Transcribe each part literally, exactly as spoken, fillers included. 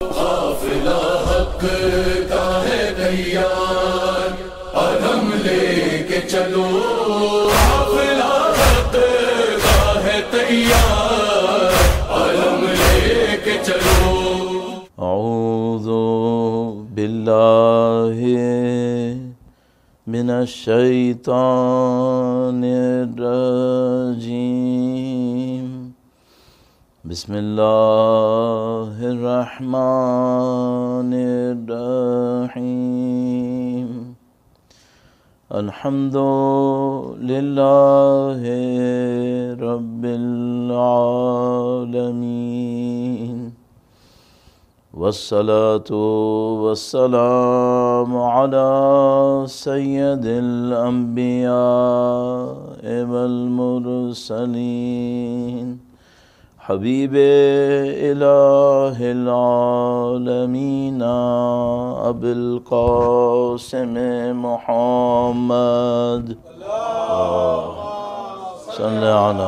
قافلہ حق کا ہے تیار، علم لے کے چلو، قافلہ حق کا ہے تیار، علم لے کے چلو۔ اعوذ باللہ من الشیطان الرجیم، بسم اللہ الرحمن الرحیم، الحمد للہ رب العالمین، والصلاة والسلام على سید الانبیاء والمرسلین، حبیب الہ العالمین ابی القاسم محمد، صلی علی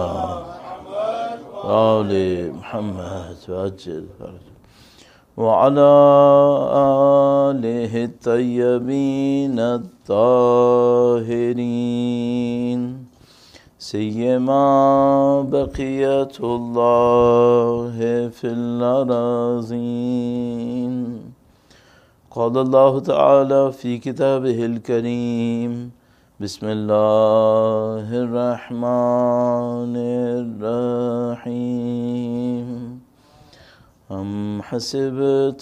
آل محمد وعجل فرجہ، وعلى آله الطيبين الطاهرين، سيما بقية الله في الأراضين، قال الله تعالى في كتابه الكريم، بسم الله الرحمن الرحيم، أم حسبت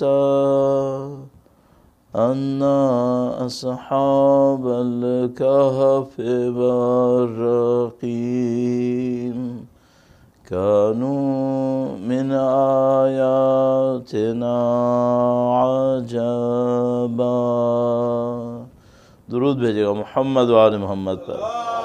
أن أصحاب الكهف والرقيم كانوا من آياتنا عجبا۔ درود بھیجے گا محمد و آل محمد پر،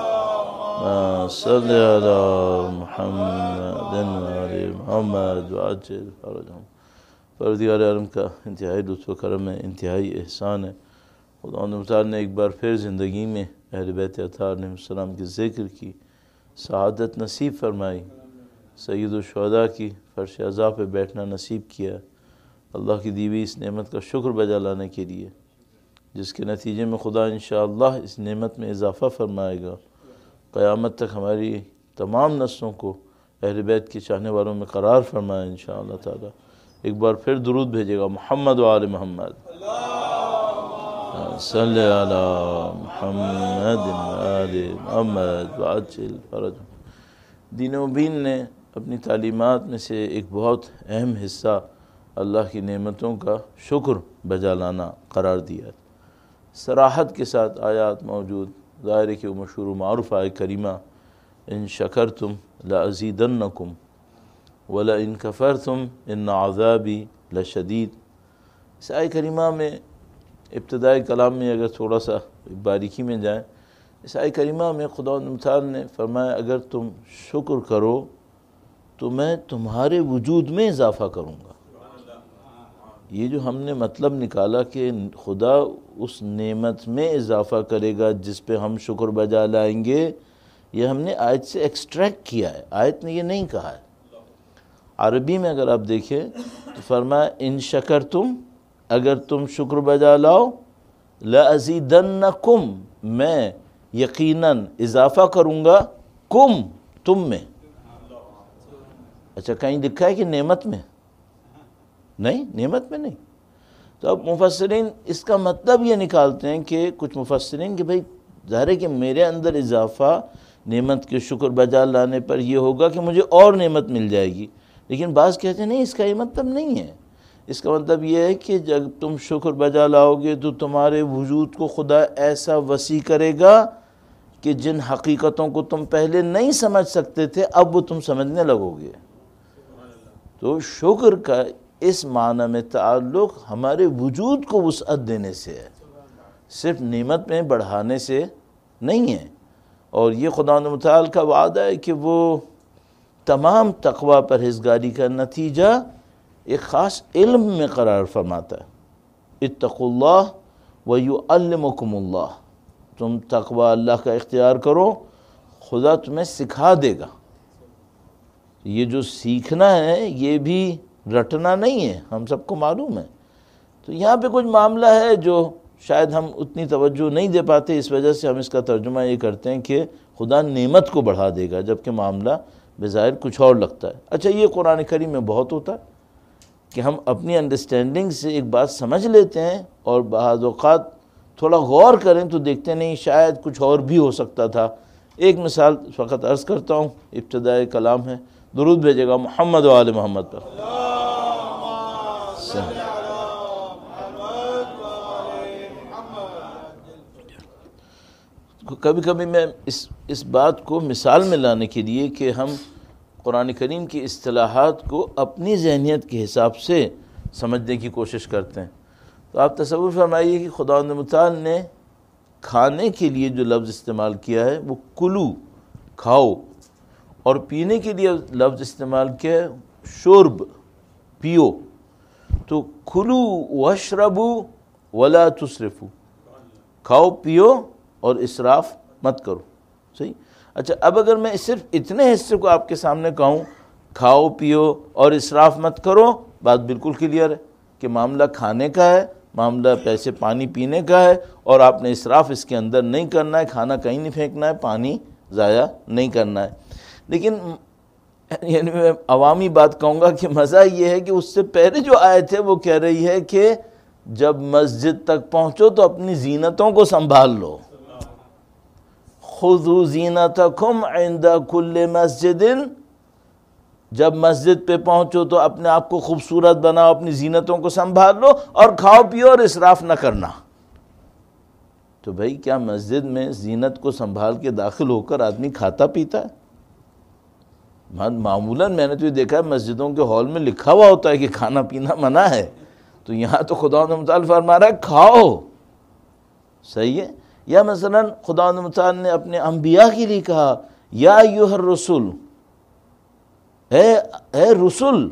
صلی علی محمد و آل محمد وعجل فرجہم۔ پروردگار عالم کا انتہائی لطف و کرم ہے، انتہائی احسان ہے، خدا متعال نے ایک بار پھر زندگی میں اہل بیت اطہار علیہ السلام کے ذکر کی سعادت نصیب فرمائی، سید الشہداء کی فرش عزا پہ بیٹھنا نصیب کیا، اللہ کی دی ہوئی اس نعمت کا شکر بجا لانے کے لیے، جس کے نتیجے میں خدا انشاءاللہ اس نعمت میں اضافہ فرمائے گا، قیامت تک ہماری تمام نسلوں کو اہل بیت کے چاہنے والوں میں قرار فرمائے انشاءاللہ تعالی۔ ایک بار پھر درود بھیجے گا محمد و آل محمد، صلی علی محمد و آل محمد وعجل فرجہم۔ دین مبین نے اپنی تعلیمات میں سے ایک بہت اہم حصہ اللہ کی نعمتوں کا شکر بجا لانا قرار دیا ہے۔ صراحت کے ساتھ آیات موجود، ظاہر ہے کہ وہ مشہور و معروف آیت کریمہ، ان شکرتم لازیدنکم وَلَئِن كَفَرْتُمْ إِنَّ عَذَابِي لَشَدِيدٌ۔ اس آیت کریمہ میں ابتدائی کلام میں اگر تھوڑا سا باریکی میں جائیں، اس آیت کریمہ میں خدا متعال نے فرمایا اگر تم شکر کرو تو میں تمہارے وجود میں اضافہ کروں گا۔ یہ جو ہم نے مطلب نکالا کہ خدا اس نعمت میں اضافہ کرے گا جس پہ ہم شکر بجا لائیں گے، یہ ہم نے آیت سے ایکسٹریکٹ کیا ہے، آیت نے یہ نہیں کہا ہے۔ عربی میں اگر آپ دیکھیں تو فرمایا ان شکرتم، اگر تم شکر بجا لاؤ، لَأَزِيدَنَّكُمْ، میں یقیناً اضافہ کروں گا، کم، تم میں۔ اچھا کہیں لکھا ہے کہ نعمت میں؟ نہیں، نعمت میں نہیں۔ تو اب مفسرین اس کا مطلب یہ نکالتے ہیں کہ کچھ مفسرین کہ بھئی ظاہر ہے کہ میرے اندر اضافہ نعمت کے شکر بجا لانے پر یہ ہوگا کہ مجھے اور نعمت مل جائے گی، لیکن بعض کہتے ہیں نہیں، اس کا یہ مطلب نہیں ہے۔ اس کا مطلب یہ ہے کہ جب تم شکر بجا لاؤ گے تو تمہارے وجود کو خدا ایسا وسیع کرے گا کہ جن حقیقتوں کو تم پہلے نہیں سمجھ سکتے تھے اب وہ تم سمجھنے لگو گے۔ تو شکر کا اس معنی میں تعلق ہمارے وجود کو وسعت دینے سے ہے، صرف نعمت میں بڑھانے سے نہیں ہے۔ اور یہ خدا متعال کا وعدہ ہے کہ وہ تمام تقوی پرہیزگاری کا نتیجہ ایک خاص علم میں قرار فرماتا ہے۔ اتقوا اللہ ویعلمکم اللہ، تم تقوی اللہ کا اختیار کرو، خدا تمہیں سکھا دے گا۔ یہ جو سیکھنا ہے یہ بھی رٹنا نہیں ہے، ہم سب کو معلوم ہے۔ تو یہاں پہ کچھ معاملہ ہے جو شاید ہم اتنی توجہ نہیں دے پاتے، اس وجہ سے ہم اس کا ترجمہ یہ کرتے ہیں کہ خدا نعمت کو بڑھا دے گا، جبکہ معاملہ بظاہر کچھ اور لگتا ہے۔ اچھا، یہ قرآن کریم میں بہت ہوتا ہے کہ ہم اپنی انڈرسٹینڈنگ سے ایک بات سمجھ لیتے ہیں اور بعض اوقات تھوڑا غور کریں تو دیکھتے نہیں شاید کچھ اور بھی ہو سکتا تھا۔ ایک مثال فقط عرض کرتا ہوں، ابتدائی کلام ہے، درود بھیجے گا محمد و آل محمد پر۔ کبھی کبھی میں اس اس بات کو مثال میں لانے کے لیے کہ ہم قرآن کریم کی اصطلاحات کو اپنی ذہنیت کے حساب سے سمجھنے کی کوشش کرتے ہیں، تو آپ تصور فرمائیے کہ خداوند متعال نے کھانے کے لیے جو لفظ استعمال کیا ہے وہ کلو، کھاؤ، اور پینے کے لیے لفظ استعمال کیا ہے شرب، پیو۔ تو کلو واشربو ولا تسرفو، کھاؤ پیو اور اسراف مت کرو، صحیح۔ اچھا، اب اگر میں صرف اتنے حصے کو آپ کے سامنے کہوں کھاؤ پیو اور اسراف مت کرو، بات بالکل کلیئر ہے کہ معاملہ کھانے کا ہے، معاملہ پیسے پانی پینے کا ہے، اور آپ نے اسراف اس کے اندر نہیں کرنا ہے، کھانا کہیں نہیں پھینکنا ہے، پانی ضائع نہیں کرنا ہے۔ لیکن یعنی میں عوامی بات کہوں گا کہ مزہ یہ ہے کہ اس سے پہلے جو آیت ہے وہ کہہ رہی ہے کہ جب مسجد تک پہنچو تو اپنی زینتوں کو سنبھال لو، خذوا زینتکم عند کل مسجد، جب مسجد پہ پہنچو تو اپنے آپ کو خوبصورت بناؤ، اپنی زینتوں کو سنبھال لو، اور کھاؤ پیو اور اسراف نہ کرنا۔ تو بھائی کیا مسجد میں زینت کو سنبھال کے داخل ہو کر آدمی کھاتا پیتا ہے؟ معمولاً میں نے تو یہ دیکھا ہے مسجدوں کے ہال میں لکھا ہوا ہوتا ہے کہ کھانا پینا منع ہے، تو یہاں تو خداوند متعال فرما رہا ہے کھاؤ، صحیح ہے۔ یا مثلا خداوند متعال نے اپنے انبیاء کے لیے کہا یا ایھا الرسول، اے اے رسول،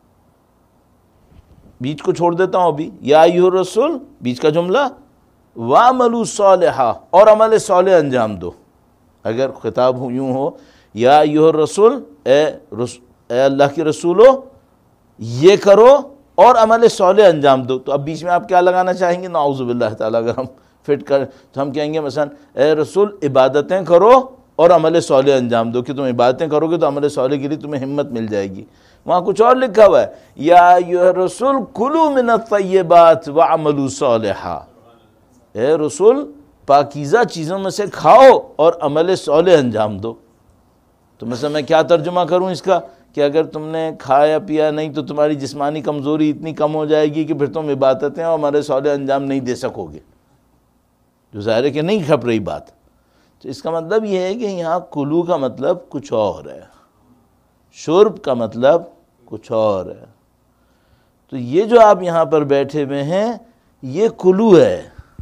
بیچ کو چھوڑ دیتا ہوں ابھی، یا ایھا الرسول بیچ کا جملہ، وَاعْمَلُوا صَالِحًا، اور عمل صالح انجام دو۔ اگر خطاب یوں ہو یا ایھا الرسول، اے رس اے اللہ کے رسولو یہ کرو اور عمل صالح انجام دو، تو اب بیچ میں آپ کیا لگانا چاہیں گے؟ نعوذ باللہ تعالیٰ اگر ہم فٹ کریں تو ہم کہیں گے مثلا اے رسول عبادتیں کرو اور عمل صالح انجام دو، کہ تم عبادتیں کرو گے تو عمل صالح کے لیے تمہیں ہمت مل جائے گی۔ وہاں کچھ اور لکھا ہوا ہے یا ایھا الرسول کلوا من الطیبات وعملوا صالحا، اے رسول پاکیزہ چیزوں میں سے کھاؤ اور عمل صالح انجام دو۔ تو مثلا میں کیا ترجمہ کروں اس کا کہ اگر تم نے کھایا پیا نہیں تو تمہاری جسمانی کمزوری اتنی کم ہو جائے گی کہ پھر تم عبادتیں اور عمل صالح انجام نہیں دے سکو گے، جو ظاہر ہے کہ نہیں کھپ رہی بات۔ تو اس کا مطلب یہ ہے کہ یہاں کلو کا مطلب کچھ اور ہے، شرب کا مطلب کچھ اور ہے۔ تو یہ جو آپ یہاں پر بیٹھے ہوئے ہیں یہ کلو ہے،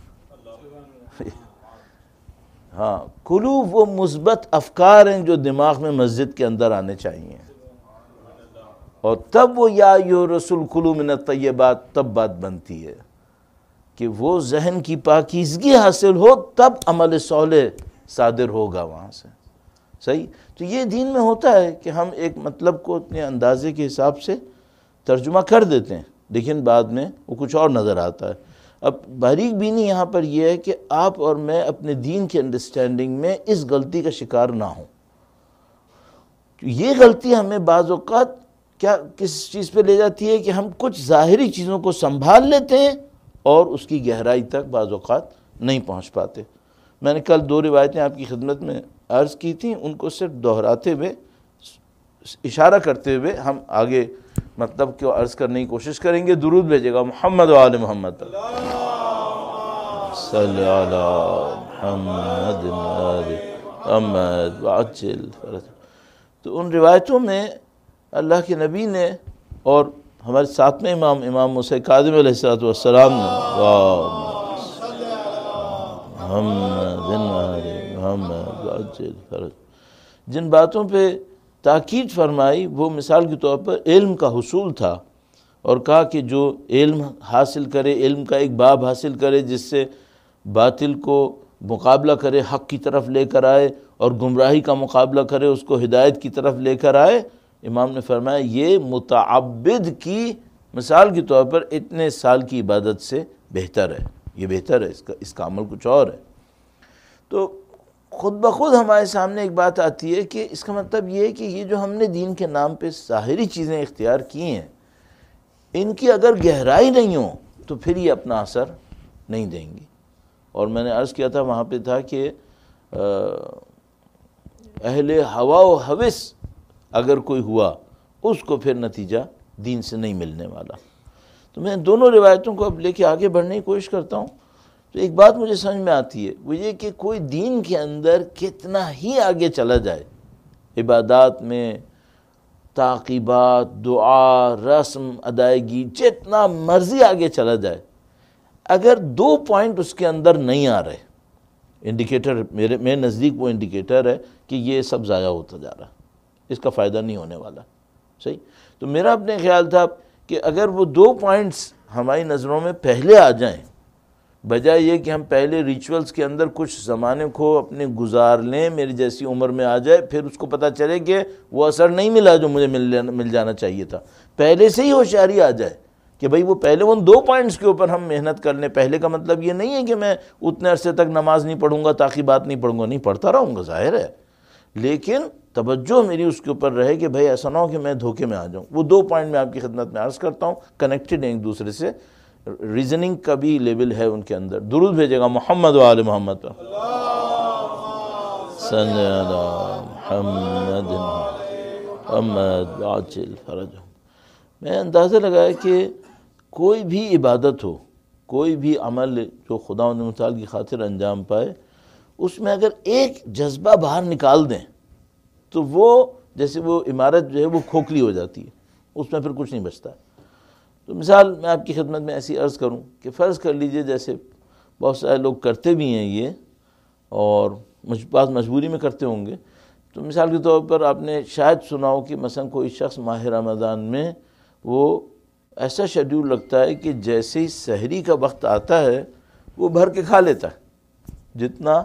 ہاں کلو وہ مثبت افکار ہیں جو دماغ میں مسجد کے اندر آنے چاہیے، اور تب وہ یا ایھا الرسول کلوا من الطیبات، تب بات بنتی ہے کہ وہ ذہن کی پاکیزگی حاصل ہو، تب عمل صالح صادر ہوگا وہاں سے، صحیح۔ تو یہ دین میں ہوتا ہے کہ ہم ایک مطلب کو اپنے اندازے کے حساب سے ترجمہ کر دیتے ہیں، لیکن بعد میں وہ کچھ اور نظر آتا ہے۔ اب باریک بینی یہاں پر یہ ہے کہ آپ اور میں اپنے دین کے انڈرسٹینڈنگ میں اس غلطی کا شکار نہ ہوں۔ یہ غلطی ہمیں بعض اوقات کیا کس چیز پہ لے جاتی ہے کہ ہم کچھ ظاہری چیزوں کو سنبھال لیتے ہیں اور اس کی گہرائی تک بعض اوقات نہیں پہنچ پاتے۔ میں نے کل دو روایتیں آپ کی خدمت میں عرض کی تھیں، ان کو صرف دہراتے ہوئے، اشارہ کرتے ہوئے ہم آگے مطلب کو عرض کرنے کی کوشش کریں گے۔ درود بھیجے گا محمد و آل محمد، صلی علی محمد آل محمد وعجل فرج۔ تو ان روایتوں میں اللہ کے نبی نے اور ہمارے ساتویں امام امام موسیٰ کاظم علیہ السلام نے محمد آل محمد وعجل فرج جن باتوں پہ تاکید فرمائی، وہ مثال کے طور پر علم کا حصول تھا، اور کہا کہ جو علم حاصل کرے، علم کا ایک باب حاصل کرے جس سے باطل کو مقابلہ کرے، حق کی طرف لے کر آئے، اور گمراہی کا مقابلہ کرے، اس کو ہدایت کی طرف لے کر آئے، امام نے فرمایا یہ متعبد کی مثال کے طور پر اتنے سال کی عبادت سے بہتر ہے، یہ بہتر ہے، اس کا اس کا عمل کچھ اور ہے۔ تو خود بخود ہمارے سامنے ایک بات آتی ہے کہ اس کا مطلب یہ ہے کہ یہ جو ہم نے دین کے نام پہ ظاہری چیزیں اختیار کی ہیں، ان کی اگر گہرائی نہیں ہو تو پھر یہ اپنا اثر نہیں دیں گی۔ اور میں نے عرض کیا تھا وہاں پہ تھا کہ اہل ہوا و ہوس اگر کوئی ہوا اس کو پھر نتیجہ دین سے نہیں ملنے والا۔ تو میں دونوں روایتوں کو اب لے کے آگے بڑھنے کی کوشش کرتا ہوں، تو ایک بات مجھے سمجھ میں آتی ہے، وہ یہ کہ کوئی دین کے اندر کتنا ہی آگے چلا جائے، عبادات میں تعقیبات، دعا، رسم ادائیگی، جتنا مرضی آگے چلا جائے، اگر دو پوائنٹ اس کے اندر نہیں آ رہے، انڈیکیٹر میرے میرے نزدیک وہ انڈیکیٹر ہے کہ یہ سب ضائع ہوتا جا رہا، اس کا فائدہ نہیں ہونے والا، صحیح؟ تو میرا اپنے خیال تھا کہ اگر وہ دو پوائنٹس ہماری نظروں میں پہلے آ جائیں، بجائے یہ کہ ہم پہلے ریچولز کے اندر کچھ زمانے کو اپنے گزار لیں، میری جیسی عمر میں آ جائے، پھر اس کو پتہ چلے کہ وہ اثر نہیں ملا جو مجھے مل مل جانا چاہیے تھا، پہلے سے ہی ہوشیاری آ جائے کہ بھئی وہ پہلے ان دو پوائنٹس کے اوپر ہم محنت کر لیں۔ پہلے کا مطلب یہ نہیں ہے کہ میں اتنے عرصے تک نماز نہیں پڑھوں گا، تعقیبات نہیں پڑھوں گا، نہیں پڑھتا رہوں گا، ظاہر ہے، لیکن توجہ میری اس کے اوپر رہے کہ بھئی ایسا نہ ہو کہ میں دھوکے میں آ جاؤں۔ وہ دو پوائنٹ میں آپ کی خدمت میں عرض کرتا ہوں، کنیکٹڈ ہیں ایک دوسرے سے، ریزننگ کا بھی لیول ہے ان کے اندر۔ درود بھیجے گا محمد و آل محمد پر، صلی اللہ محمد محمد عاجل فرج۔ میں اندازہ لگایا کہ کوئی بھی عبادت ہو، کوئی بھی عمل جو خدا و تعالی کی خاطر انجام پائے، اس میں اگر ایک جذبہ باہر نکال دیں تو وہ جیسے وہ عمارت جو ہے وہ کھوکھلی ہو جاتی ہے، اس میں پھر کچھ نہیں بچتا ہے۔ تو مثال میں آپ کی خدمت میں ایسی عرض کروں کہ فرض کر لیجئے جیسے بہت سارے لوگ کرتے بھی ہیں یہ، اور بعض مجبوری میں کرتے ہوں گے، تو مثال کے طور پر آپ نے شاید سنا ہو کہ مثلا کوئی شخص ماہ رمضان میں وہ ایسا شیڈیول رکھتا ہے کہ جیسے ہی سحری کا وقت آتا ہے وہ بھر کے کھا لیتا ہے، جتنا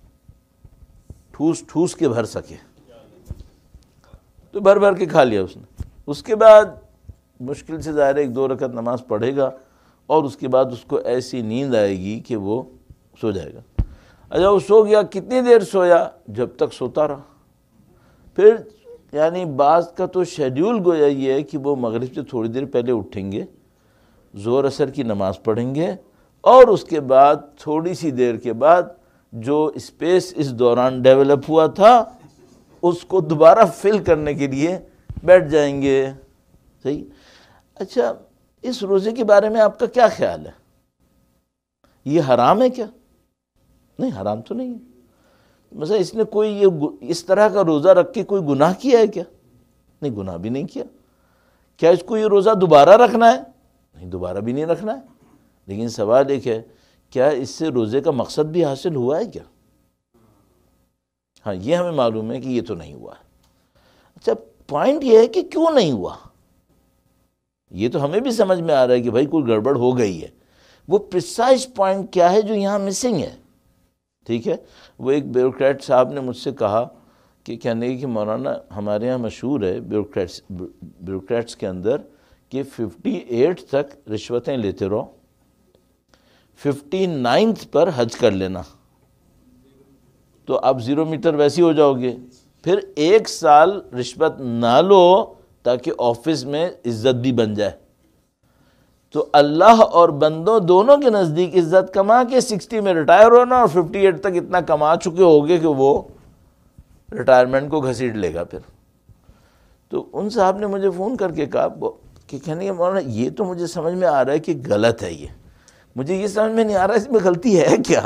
ٹھوس ٹھوس کے بھر سکے، تو بھر بھر کے کھا لیا اس نے۔ اس کے بعد مشکل سے ظاہر ایک دو رکعت نماز پڑھے گا، اور اس کے بعد اس کو ایسی نیند آئے گی کہ وہ سو جائے گا۔ اچھا وہ سو گیا، کتنی دیر سویا؟ جب تک سوتا رہا۔ پھر یعنی بعض کا تو شیڈیول گویا یہ ہے کہ وہ مغرب سے تھوڑی دیر پہلے اٹھیں گے، ظہر عصر کی نماز پڑھیں گے، اور اس کے بعد تھوڑی سی دیر کے بعد جو اسپیس اس دوران ڈیولپ ہوا تھا اس کو دوبارہ فل کرنے کے لیے بیٹھ جائیں گے، صحیح؟ اچھا اس روزے کے بارے میں آپ کا کیا خیال ہے؟ یہ حرام ہے کیا؟ نہیں، حرام تو نہیں ہے۔ مثلا اس نے کوئی یہ اس طرح کا روزہ رکھ کے کوئی گناہ کیا ہے کیا؟ نہیں، گناہ بھی نہیں کیا۔ کیا اس کو یہ روزہ دوبارہ رکھنا ہے؟ نہیں، دوبارہ بھی نہیں رکھنا ہے۔ لیکن سوال ایک ہے، کیا اس سے روزے کا مقصد بھی حاصل ہوا ہے کیا؟ ہاں یہ ہمیں معلوم ہے کہ یہ تو نہیں ہوا ہے۔ اچھا پوائنٹ یہ ہے کہ کیوں نہیں ہوا، یہ تو ہمیں بھی سمجھ میں آ رہا ہے کہ بھائی کوئی گڑبڑ ہو گئی ہے، وہ پریسائز پوائنٹ کیا ہے جو یہاں مسنگ ہے؟ ٹھیک ہے، وہ ایک بیوروکریٹ صاحب نے مجھ سے کہا کہ کہنے کہ مولانا ہمارے ہاں مشہور ہے بیوروکریٹس بیوروکریٹس کے اندر کہ ففٹی ایٹ تک رشوتیں لیتے رہو، ففٹی نائنتھ پر حج کر لینا، تو آپ زیرو میٹر ویسی ہو جاؤ گے، پھر ایک سال رشوت نہ لو تاکہ آفس میں عزت بھی بن جائے۔ تو اللہ اور بندوں دونوں کے نزدیک عزت کما کے سکسٹی میں ریٹائر ہونا، اور ففٹی ایٹ تک اتنا کما چکے ہوگے کہ وہ ریٹائرمنٹ کو گھسیٹ لے گا پھر۔ تو ان صاحب نے مجھے فون کر کے کہا کہ کہنے کہ مولانا یہ تو مجھے سمجھ میں آ رہا ہے کہ غلط ہے، یہ مجھے یہ سمجھ میں نہیں آ رہا اس میں غلطی ہے کیا؟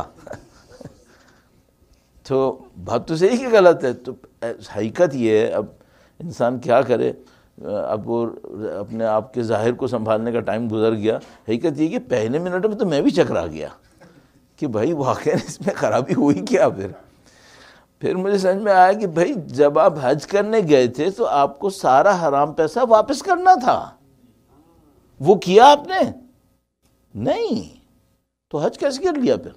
تو بات تو صحیح کہ غلط ہے، تو حقیقت یہ ہے، اب انسان کیا کرے، اب وہ اپنے آپ کے ظاہر کو سنبھالنے کا ٹائم گزر گیا۔ حقیقت یہ کہ پہلے منٹ میں تو میں بھی چکرا گیا کہ بھائی واقعی اس میں خرابی ہوئی کیا۔ پھر پھر مجھے سمجھ میں آیا کہ بھائی جب آپ حج کرنے گئے تھے تو آپ کو سارا حرام پیسہ واپس کرنا تھا، وہ کیا آپ نے نہیں، تو حج کیسے کر لیا پھر؟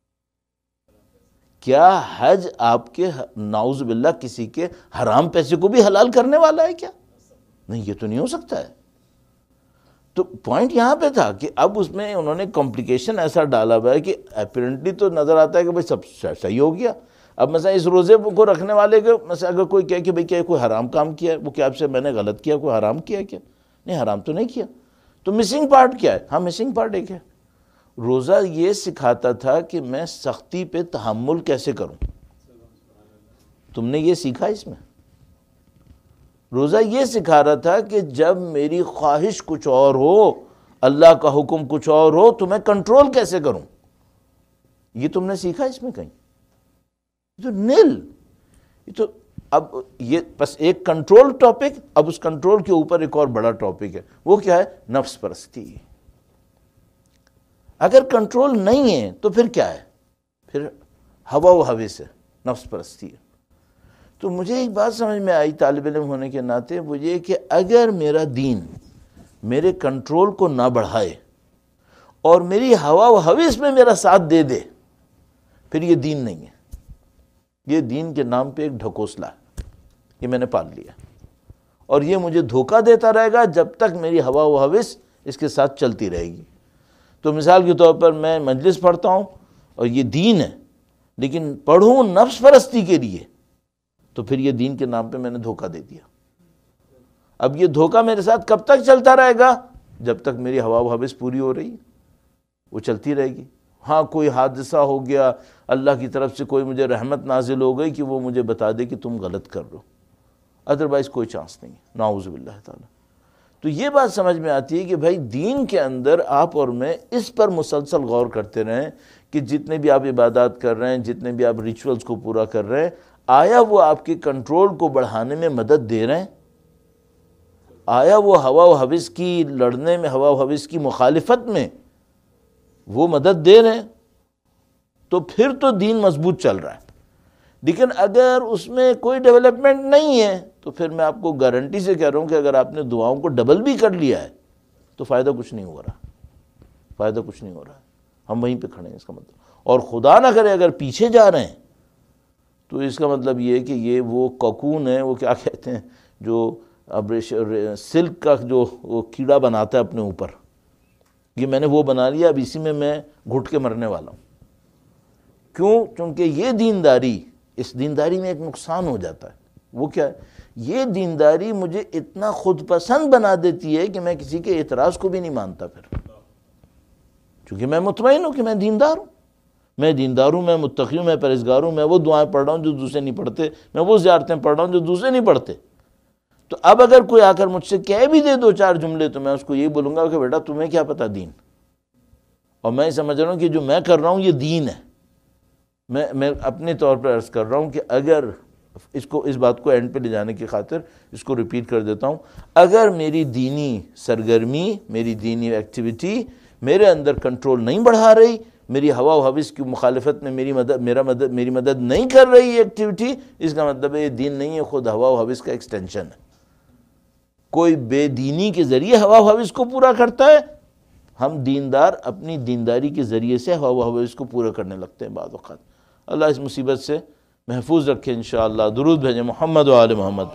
کیا حج آپ کے نعوذ باللہ کسی کے حرام پیسے کو بھی حلال کرنے والا ہے کیا؟ نہیں یہ تو نہیں ہو سکتا ہے. تو پوائنٹ یہاں پہ تھا کہ اب اس میں انہوں نے کمپلیکیشن ایسا ڈالا ہوا ہے کہ اپیرنٹلی تو نظر آتا ہے کہ بھائی سب صحیح ہو گیا. اب مثلا اس روزے کو رکھنے والے کے مثلا اگر کوئی کہے کہ بھئی کیا کوئی حرام کام کیا ہے, وہ کیا آپ سے میں نے غلط کیا, کوئی حرام کیا ہے کیا؟ نہیں حرام تو نہیں کیا. تو مسنگ پارٹ کیا ہے؟ ہاں مسنگ پارٹ ایک ہے, روزہ یہ سکھاتا تھا کہ میں سختی پہ تحمل کیسے کروں. تم نے یہ سیکھا اس میں. روزہ یہ سکھا رہا تھا کہ جب میری خواہش کچھ اور ہو, اللہ کا حکم کچھ اور ہو, تو میں کنٹرول کیسے کروں. یہ تم نے سیکھا اس میں کہیں؟ یہ تو نیل. یہ تو اب یہ بس ایک کنٹرول ٹاپک, اب اس کنٹرول کے اوپر ایک اور بڑا ٹاپک ہے, وہ کیا ہے؟ نفس پرستی. اگر کنٹرول نہیں ہے تو پھر کیا ہے؟ پھر ہوا و ہوس ہے, نفس پرستی ہے. تو مجھے ایک بات سمجھ میں آئی طالب علم ہونے کے ناطے, وہ یہ کہ اگر میرا دین میرے کنٹرول کو نہ بڑھائے اور میری ہوا و ہوس میں میرا ساتھ دے دے, پھر یہ دین نہیں ہے. یہ دین کے نام پہ ایک ڈھکوسلا ہے, یہ میں نے پال لیا, اور یہ مجھے دھوکہ دیتا رہے گا جب تک میری ہوا و ہوس اس کے ساتھ چلتی رہے گی. تو مثال کے طور پر میں مجلس پڑھتا ہوں اور یہ دین ہے, لیکن پڑھوں نفس پرستی کے لیے, تو پھر یہ دین کے نام پہ میں نے دھوکہ دے دیا. اب یہ دھوکہ میرے ساتھ کب تک چلتا رہے گا؟ جب تک میری ہوا و ہوس پوری ہو رہی ہے, وہ چلتی رہے گی. ہاں کوئی حادثہ ہو گیا, اللہ کی طرف سے کوئی مجھے رحمت نازل ہو گئی کہ وہ مجھے بتا دے کہ تم غلط کر رہے ہو, ادروائز کوئی چانس نہیں ہے, نعوذ باللہ تعالی. تو یہ بات سمجھ میں آتی ہے کہ بھائی دین کے اندر آپ اور میں اس پر مسلسل غور کرتے رہیں کہ جتنے بھی آپ عبادات کر رہے ہیں, جتنے بھی آپ ریچولز کو پورا کر رہے ہیں, آیا وہ آپ کے کنٹرول کو بڑھانے میں مدد دے رہے ہیں؟ آیا وہ ہوا و ہوس کی لڑنے میں, ہوا و ہوس کی مخالفت میں وہ مدد دے رہے ہیں؟ تو پھر تو دین مضبوط چل رہا ہے. لیکن اگر اس میں کوئی ڈیولپمنٹ نہیں ہے, تو پھر میں آپ کو گارنٹی سے کہہ رہا ہوں کہ اگر آپ نے دعاؤں کو ڈبل بھی کر لیا ہے تو فائدہ کچھ نہیں ہو رہا, فائدہ کچھ نہیں ہو رہا ہے. ہم وہیں پہ کھڑے ہیں اس کا مطلب. اور خدا نہ کرے اگر پیچھے جا رہے ہیں تو اس کا مطلب یہ ہے کہ یہ وہ کوکون ہے, وہ کیا کہتے ہیں, جو اب سلک کا جو وہ کیڑا بناتا ہے اپنے اوپر, یہ میں نے وہ بنا لیا, اب اسی میں میں گھٹ کے مرنے والا ہوں. کیوں؟ چونکہ یہ دینداری, اس دینداری میں ایک نقصان ہو جاتا ہے. وہ کیا ہے؟ یہ دینداری مجھے اتنا خود پسند بنا دیتی ہے کہ میں کسی کے اعتراض کو بھی نہیں مانتا پھر, چونکہ میں مطمئن ہوں کہ میں دیندار ہوں, میں دیندار ہوں, میں متقی ہوں, میں پرہیزگار ہوں, میں وہ دعائیں پڑھ رہا ہوں جو دوسرے نہیں پڑھتے, میں وہ زیارتیں پڑھ رہا ہوں جو دوسرے نہیں پڑھتے. تو اب اگر کوئی آ کر مجھ سے کہہ بھی دے دو چار جملے, تو میں اس کو یہی بولوں گا کہ بیٹا تمہیں کیا پتہ دین, اور میں سمجھ رہا ہوں کہ جو میں کر رہا ہوں یہ دین ہے. میں میں اپنے طور پر عرض کر رہا ہوں کہ اگر اس کو اس بات کو اینڈ پہ لے جانے کی خاطر اس کو ریپیٹ کر دیتا ہوں, اگر میری دینی سرگرمی, میری دینی ایکٹیویٹی میرے اندر کنٹرول نہیں بڑھا رہی, میری ہوا و ہوس کی مخالفت میں میری مدد میرا مدد میری مدد نہیں کر رہی یہ ایکٹیویٹی, اس کا مطلب ہے یہ دین نہیں ہے, خود ہوا و ہوس کا ایکسٹینشن ہے. کوئی بے دینی کے ذریعے ہوا و ہوس کو پورا کرتا ہے, ہم دیندار اپنی دینداری کے ذریعے سے ہوا و ہوس کو پورا کرنے لگتے ہیں بعض اوقات. اللہ اس مصیبت سے محفوظ رکھے انشاءاللہ. درود بھیجیں محمد و آل محمد پہ.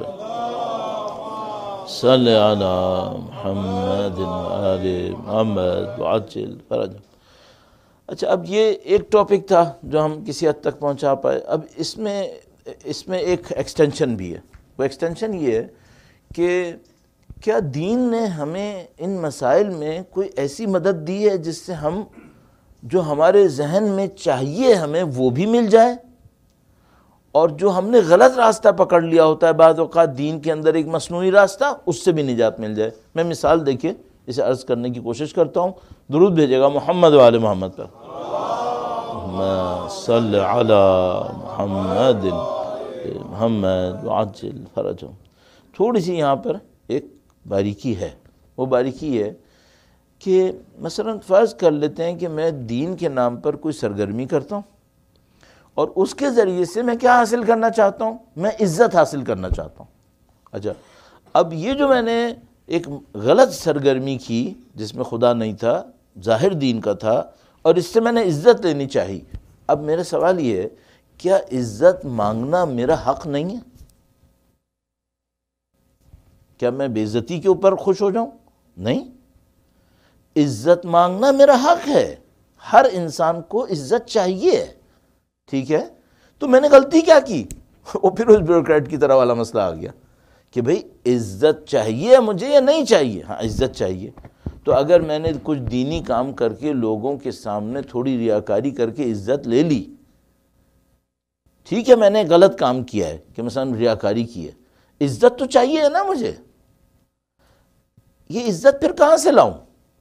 صلی علی محمد و آل محمد وعجل فرجہ. اچھا, اب یہ ایک ٹاپک تھا جو ہم کسی حد تک پہنچا پائے. اب اس میں اس میں ایک ایکسٹینشن بھی ہے. وہ ایکسٹینشن یہ ہے کہ کیا دین نے ہمیں ان مسائل میں کوئی ایسی مدد دی ہے جس سے ہم جو ہمارے ذہن میں چاہیے ہمیں وہ بھی مل جائے, اور جو ہم نے غلط راستہ پکڑ لیا ہوتا ہے بعض اوقات دین کے اندر ایک مصنوعی راستہ, اس سے بھی نجات مل جائے. میں مثال دیکھیے اسے عرض کرنے کی کوشش کرتا ہوں. درود بھیجے گا محمد و آل محمد پر. صلی علی محمد محمد وعجل فرجہ. تھوڑی سی یہاں پر ایک باریکی ہے. وہ باریکی ہے کہ مثلا فرض کر لیتے ہیں کہ میں دین کے نام پر کوئی سرگرمی کرتا ہوں, اور اس کے ذریعے سے میں کیا حاصل کرنا چاہتا ہوں؟ میں عزت حاصل کرنا چاہتا ہوں. اچھا, اب یہ جو میں نے ایک غلط سرگرمی کی جس میں خدا نہیں تھا, ظاہر دین کا تھا, اور اس سے میں نے عزت لینی چاہی. اب میرا سوال یہ ہے, کیا عزت مانگنا میرا حق نہیں ہے؟ کیا میں بے عزتی کے اوپر خوش ہو جاؤں؟ نہیں، عزت مانگنا میرا حق ہے، ہر انسان کو عزت چاہیے، ٹھیک ہے؟ تو میں نے غلطی کیا کی؟ وہ پھر اس بیوروکریٹ کی طرح والا مسئلہ آ گیا کہ بھئی عزت چاہیے مجھے یا نہیں چاہیے؟ ہاں عزت چاہیے۔ تو اگر میں نے کچھ دینی کام کر کے لوگوں کے سامنے تھوڑی ریاکاری کر کے عزت لے لی، ٹھیک ہے میں نے غلط کام کیا ہے کہ مثلا ریاکاری کی ہے، عزت تو چاہیے نا مجھے، یہ عزت پھر کہاں سے لاؤں؟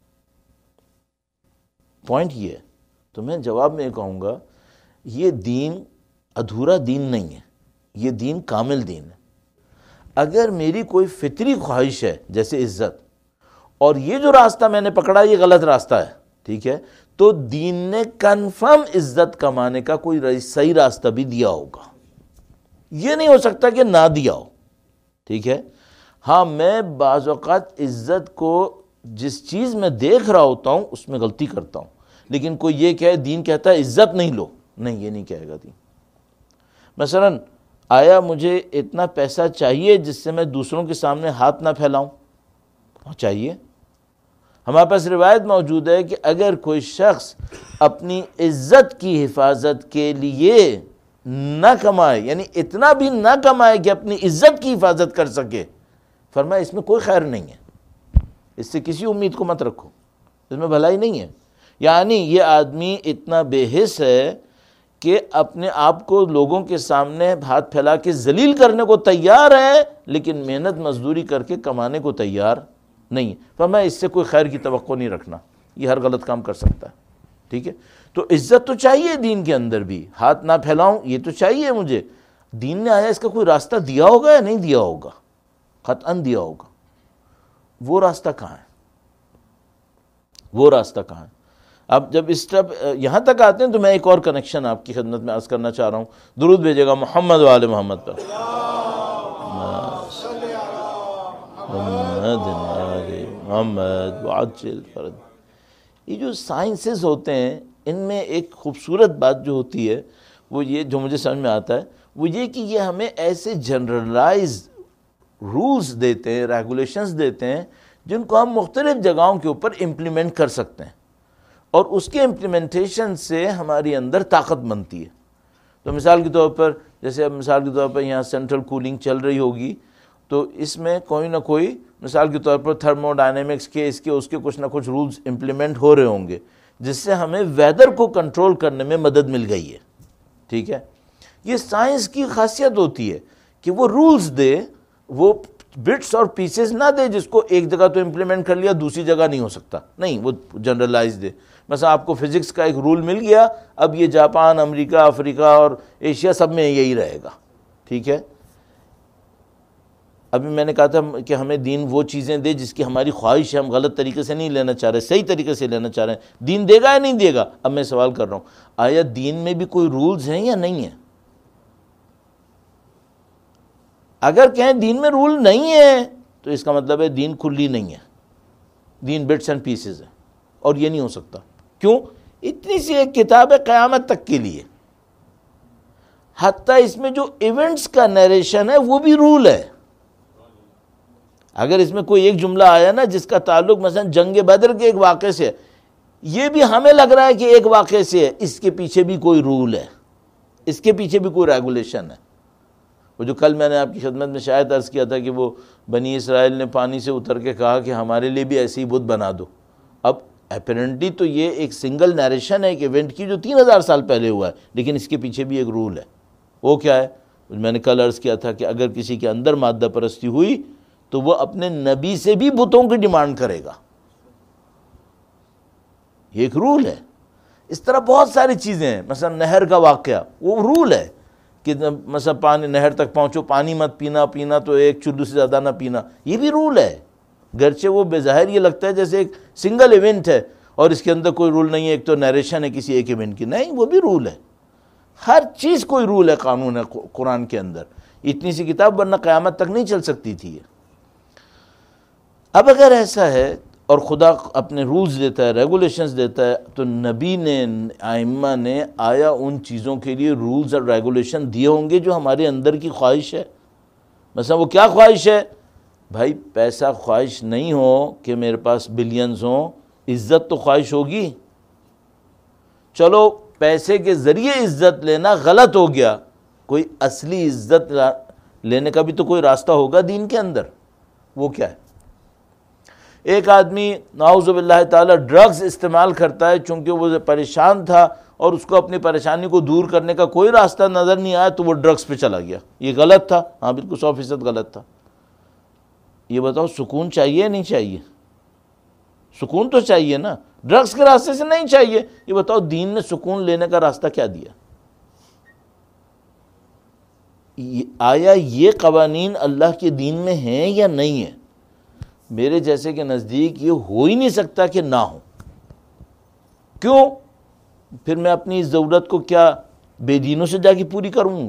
پوائنٹ یہ ہے۔ تو میں جواب میں کہوں گا یہ دین ادھورا دین نہیں ہے، یہ دین کامل دین ہے۔ اگر میری کوئی فطری خواہش ہے جیسے عزت، اور یہ جو راستہ میں نے پکڑا یہ غلط راستہ ہے، ٹھیک ہے، تو دین نے کنفرم عزت کمانے کا کوئی صحیح راستہ بھی دیا ہوگا، یہ نہیں ہو سکتا کہ نہ دیا ہو، ٹھیک ہے۔ ہاں میں بعض اوقات عزت کو جس چیز میں دیکھ رہا ہوتا ہوں اس میں غلطی کرتا ہوں، لیکن کوئی یہ کہے دین کہتا ہے عزت نہیں لو، نہیں یہ نہیں کہے گا دین۔ مثلا آیا مجھے اتنا پیسہ چاہیے جس سے میں دوسروں کے سامنے ہاتھ نہ پھیلاؤں؟ چاہیے۔ ہمارے پاس روایت موجود ہے کہ اگر کوئی شخص اپنی عزت کی حفاظت کے لیے نہ کمائے، یعنی اتنا بھی نہ کمائے کہ اپنی عزت کی حفاظت کر سکے، فرمایا اس میں کوئی خیر نہیں ہے، اس سے کسی امید کو مت رکھو، اس میں بھلائی نہیں ہے۔ یعنی یہ آدمی اتنا بے حس ہے کہ اپنے آپ کو لوگوں کے سامنے ہاتھ پھیلا کے ذلیل کرنے کو تیار ہے، لیکن محنت مزدوری کر کے کمانے کو تیار نہیں ہے۔ فرمایا اس سے کوئی خیر کی توقع نہیں رکھنا، یہ ہر غلط کام کر سکتا ہے، ٹھیک ہے۔ تو عزت تو چاہیے دین کے اندر بھی، ہاتھ نہ پھیلاؤں یہ تو چاہیے مجھے۔ دین نے آیا اس کا کوئی راستہ دیا ہوگا یا نہیں دیا ہوگا؟ قطعاً دیا ہوگا۔ وہ راستہ کہاں ہے؟ وہ راستہ کہاں ہے؟ اب جب اس طرف یہاں تک آتے ہیں تو میں ایک اور کنیکشن آپ کی خدمت میں عرض کرنا چاہ رہا ہوں۔ درود بھیجے گا محمد و آل محمد پر۔ محمد وعجل فرج۔ یہ جو سائنسز ہوتے ہیں ان میں ایک خوبصورت بات جو ہوتی ہے وہ یہ، جو مجھے سمجھ میں آتا ہے وہ یہ کہ یہ ہمیں ایسے جنرلائز رولز دیتے ہیں، ریگولیشنز دیتے ہیں جن کو ہم مختلف جگہوں کے اوپر امپلیمنٹ کر سکتے ہیں، اور اس کے امپلیمنٹیشن سے ہماری اندر طاقت بنتی ہے۔ تو مثال کے طور پر جیسے اب مثال کے طور پر یہاں سینٹرل کولنگ چل رہی ہوگی، تو اس میں کوئی نہ کوئی مثال کے طور پر تھرمو ڈائنامکس کے اس کے اس کے کچھ نہ کچھ رولز امپلیمنٹ ہو رہے ہوں گے، جس سے ہمیں ویدر کو کنٹرول کرنے میں مدد مل گئی ہے، ٹھیک ہے۔ یہ سائنس کی خاصیت ہوتی ہے کہ وہ رولز دے، وہ بٹس اور پیسز نہ دے جس کو ایک جگہ تو امپلیمنٹ کر لیا دوسری جگہ نہیں ہو سکتا، نہیں، وہ جنرلائز دے۔ مثلا آپ کو فزکس کا ایک رول مل گیا، اب یہ جاپان، امریکہ، افریقہ اور ایشیا سب میں یہی رہے گا، ٹھیک ہے۔ ابھی میں نے کہا تھا کہ ہمیں دین وہ چیزیں دے جس کی ہماری خواہش ہے، ہم غلط طریقے سے نہیں لینا چاہ رہے، صحیح طریقے سے لینا چاہ رہے ہیں۔ دین دے گا یا نہیں دے گا؟ اب میں سوال کر رہا ہوں، آیا دین میں بھی کوئی رولز ہیں یا نہیں ہیں؟ اگر کہیں دین میں رول نہیں ہے تو اس کا مطلب ہے دین کلی نہیں ہے، دین بٹس اینڈ پیسز ہے، اور یہ نہیں ہو سکتا۔ کیوں؟ اتنی سی ایک کتاب ہے قیامت تک کے لیے، حتیٰ اس میں جو ایونٹس کا نیریشن ہے وہ بھی رول ہے۔ اگر اس میں کوئی ایک جملہ آیا نا جس کا تعلق مثلا جنگ بدر کے ایک واقعے سے ہے، یہ بھی ہمیں لگ رہا ہے کہ ایک واقعے سے ہے، اس کے پیچھے بھی کوئی رول ہے، اس کے پیچھے بھی کوئی ریگولیشن ہے۔ وہ جو کل میں نے آپ کی خدمت میں شاید عرض کیا تھا کہ وہ بنی اسرائیل نے پانی سے اتر کے کہا کہ ہمارے لیے بھی ایسی بت بنا دو۔ اب اپیرنٹلی تو یہ ایک سنگل نیریشن ہے ایک ایونٹ کی جو تین ہزار سال پہلے ہوا ہے، لیکن اس کے پیچھے بھی ایک رول ہے۔ وہ کیا ہے؟ میں نے کل عرض کیا تھا کہ اگر کسی کے اندر مادہ پرستی ہوئی تو وہ اپنے نبی سے بھی بتوں کی ڈیمانڈ کرے گا، یہ ایک رول ہے۔ اس طرح بہت ساری چیزیں ہیں، مثلا نہر کا واقعہ، وہ رول ہے کہ مثلا پانی نہر تک پہنچو، پانی مت پینا، پینا تو ایک چلو سے زیادہ نہ پینا، یہ بھی رول ہے۔ گرچہ وہ بظاہر یہ لگتا ہے جیسے ایک سنگل ایونٹ ہے اور اس کے اندر کوئی رول نہیں ہے، ایک تو نیریشن ہے کسی ایک ایونٹ کی، نہیں، وہ بھی رول ہے۔ ہر چیز کوئی رول ہے، قانون ہے قرآن کے اندر۔ اتنی سی کتاب ورنہ قیامت تک نہیں چل سکتی تھی یہ۔ اب اگر ایسا ہے اور خدا اپنے رولز دیتا ہے، ریگولیشنز دیتا ہے، تو نبی نے، ائمہ نے آیا ان چیزوں کے لیے رولز اور ریگولیشن دیے ہوں گے جو ہمارے اندر کی خواہش ہے۔ مثلا وہ کیا خواہش ہے بھائی پیسہ خواہش نہیں ہو کہ میرے پاس بلینز ہوں، عزت تو خواہش ہوگی. چلو پیسے کے ذریعے عزت لینا غلط ہو گیا، کوئی اصلی عزت لینے کا بھی تو کوئی راستہ ہوگا دین کے اندر. وہ کیا ہے؟ ایک آدمی نعوذ باللہ تعالی ڈرگز استعمال کرتا ہے، چونکہ وہ پریشان تھا اور اس کو اپنی پریشانی کو دور کرنے کا کوئی راستہ نظر نہیں آیا تو وہ ڈرگز پہ چلا گیا. یہ غلط تھا؟ ہاں بالکل سو فیصد غلط تھا. یہ بتاؤ سکون چاہیے نہیں چاہیے؟ سکون تو چاہیے نا، ڈرگز کے راستے سے نہیں چاہیے. یہ بتاؤ دین نے سکون لینے کا راستہ کیا دیا؟ آیا یہ قوانین اللہ کے دین میں ہیں یا نہیں ہیں؟ میرے جیسے کے نزدیک یہ ہو ہی نہیں سکتا کہ نہ ہو. کیوں؟ پھر میں اپنی ضرورت کو کیا بے دینوں سے جا کے پوری کروں گا؟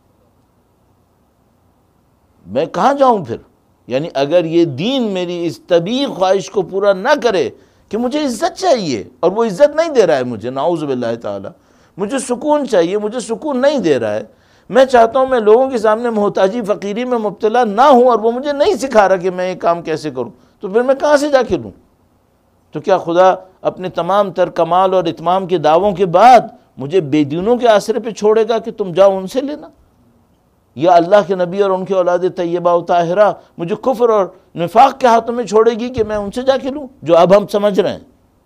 میں کہاں جاؤں پھر؟ یعنی اگر یہ دین میری اس طبیعی خواہش کو پورا نہ کرے کہ مجھے عزت چاہیے اور وہ عزت نہیں دے رہا ہے مجھے، نعوذ باللہ تعالی، مجھے سکون چاہیے، مجھے سکون نہیں دے رہا ہے، میں چاہتا ہوں میں لوگوں کے سامنے محتاجی فقیری میں مبتلا نہ ہوں اور وہ مجھے نہیں سکھا رہا کہ میں یہ کام کیسے کروں، تو پھر میں کہاں سے جا کے لوں؟ تو کیا خدا اپنے تمام تر کمال اور اتمام کے دعووں کے بعد مجھے بے دینوں کے آسرے پہ چھوڑے گا کہ تم جاؤ ان سے لینا؟ یا اللہ کے نبی اور ان کے اولاد طیبہ و طاہرہ مجھے کفر اور نفاق کے ہاتھوں میں چھوڑے گی کہ میں ان سے جا کے لوں؟ جو اب ہم سمجھ رہے ہیں،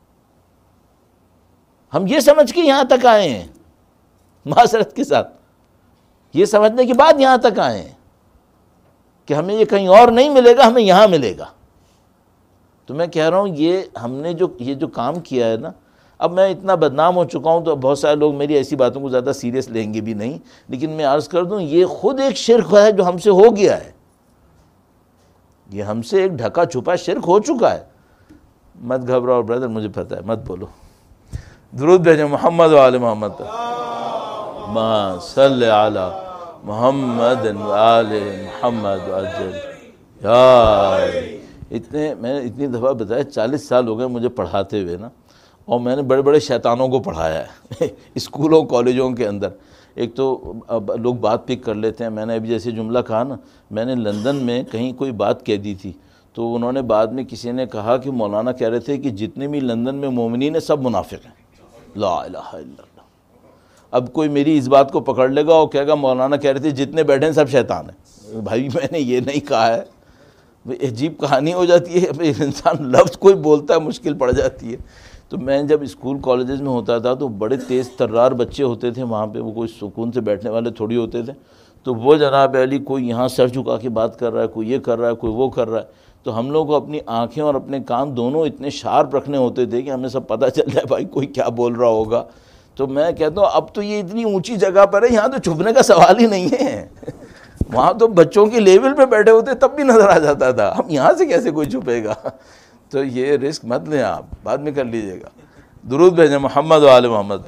ہم یہ سمجھ کے یہاں تک آئے ہیں، معذرت کے ساتھ یہ سمجھنے کے بعد یہاں تک آئے ہیں کہ ہمیں یہ کہیں اور نہیں ملے گا، ہمیں یہاں ملے گا. تو میں کہہ رہا ہوں یہ ہم نے جو یہ جو کام کیا ہے نا، اب میں اتنا بدنام ہو چکا ہوں تو بہت سارے لوگ میری ایسی باتوں کو زیادہ سیریس لیں گے بھی نہیں، لیکن میں عرض کر دوں یہ خود ایک شرک ہے جو ہم سے ہو گیا ہے. یہ ہم سے ایک ڈھکا چھپا شرک ہو چکا ہے. مت گھبراؤ برادر، مجھے پتہ ہے، مت بولو. درود بھیجیں محمد و آل محمد، ما صلی علی محمد و آل محمد عجل. یار اتنے میں نے اتنی دفعہ بتایا، چالیس سال ہو گئے مجھے پڑھاتے ہوئے نا، اور میں نے بڑے بڑے شیطانوں کو پڑھایا ہے اسکولوں کالجوں کے اندر. ایک تو اب لوگ بات پک کر لیتے ہیں، میں نے ابھی جیسے جملہ کہا نا، میں نے لندن میں کہیں کوئی بات کہہ دی تھی تو انہوں نے بعد میں کسی نے کہا کہ مولانا کہہ رہے تھے کہ جتنے بھی لندن میں مومنین ہیں سب منافق ہیں. لا الہ الا اللہ. اب کوئی میری اس بات کو پکڑ لے گا اور کہے گا مولانا کہہ رہے تھے جتنے بیٹھے ہیں سب شیطان ہیں. بھائی میں نے یہ نہیں کہا ہے. عجیب کہانی ہو جاتی ہے، انسان لفظ کوئی بولتا ہے مشکل پڑ جاتی ہے. تو میں جب اسکول کالجز میں ہوتا تھا تو بڑے تیز ترار بچے ہوتے تھے وہاں پہ، وہ کوئی سکون سے بیٹھنے والے تھوڑی ہوتے تھے. تو وہ جناب علی کوئی یہاں سر جھکا کے بات کر رہا ہے، کوئی یہ کر رہا ہے، کوئی وہ کر رہا ہے. تو ہم لوگوں کو اپنی آنکھیں اور اپنے کان دونوں اتنے شارپ رکھنے ہوتے تھے کہ ہمیں سب پتہ چل جائے بھائی کوئی کیا بول رہا ہوگا. تو میں کہتا ہوں اب تو یہ اتنی اونچی جگہ پر ہے، یہاں تو چھپنے کا سوال ہی نہیں ہے. وہاں تو بچوں کے لیول پہ بیٹھے ہوتے تب بھی نظر آ جاتا تھا، ہم یہاں سے کیسے کوئی چھپے گا. تو یہ رسک مت لیں، آپ بعد میں کر لیجئے گا. درود بھیجیں محمد و آل محمد،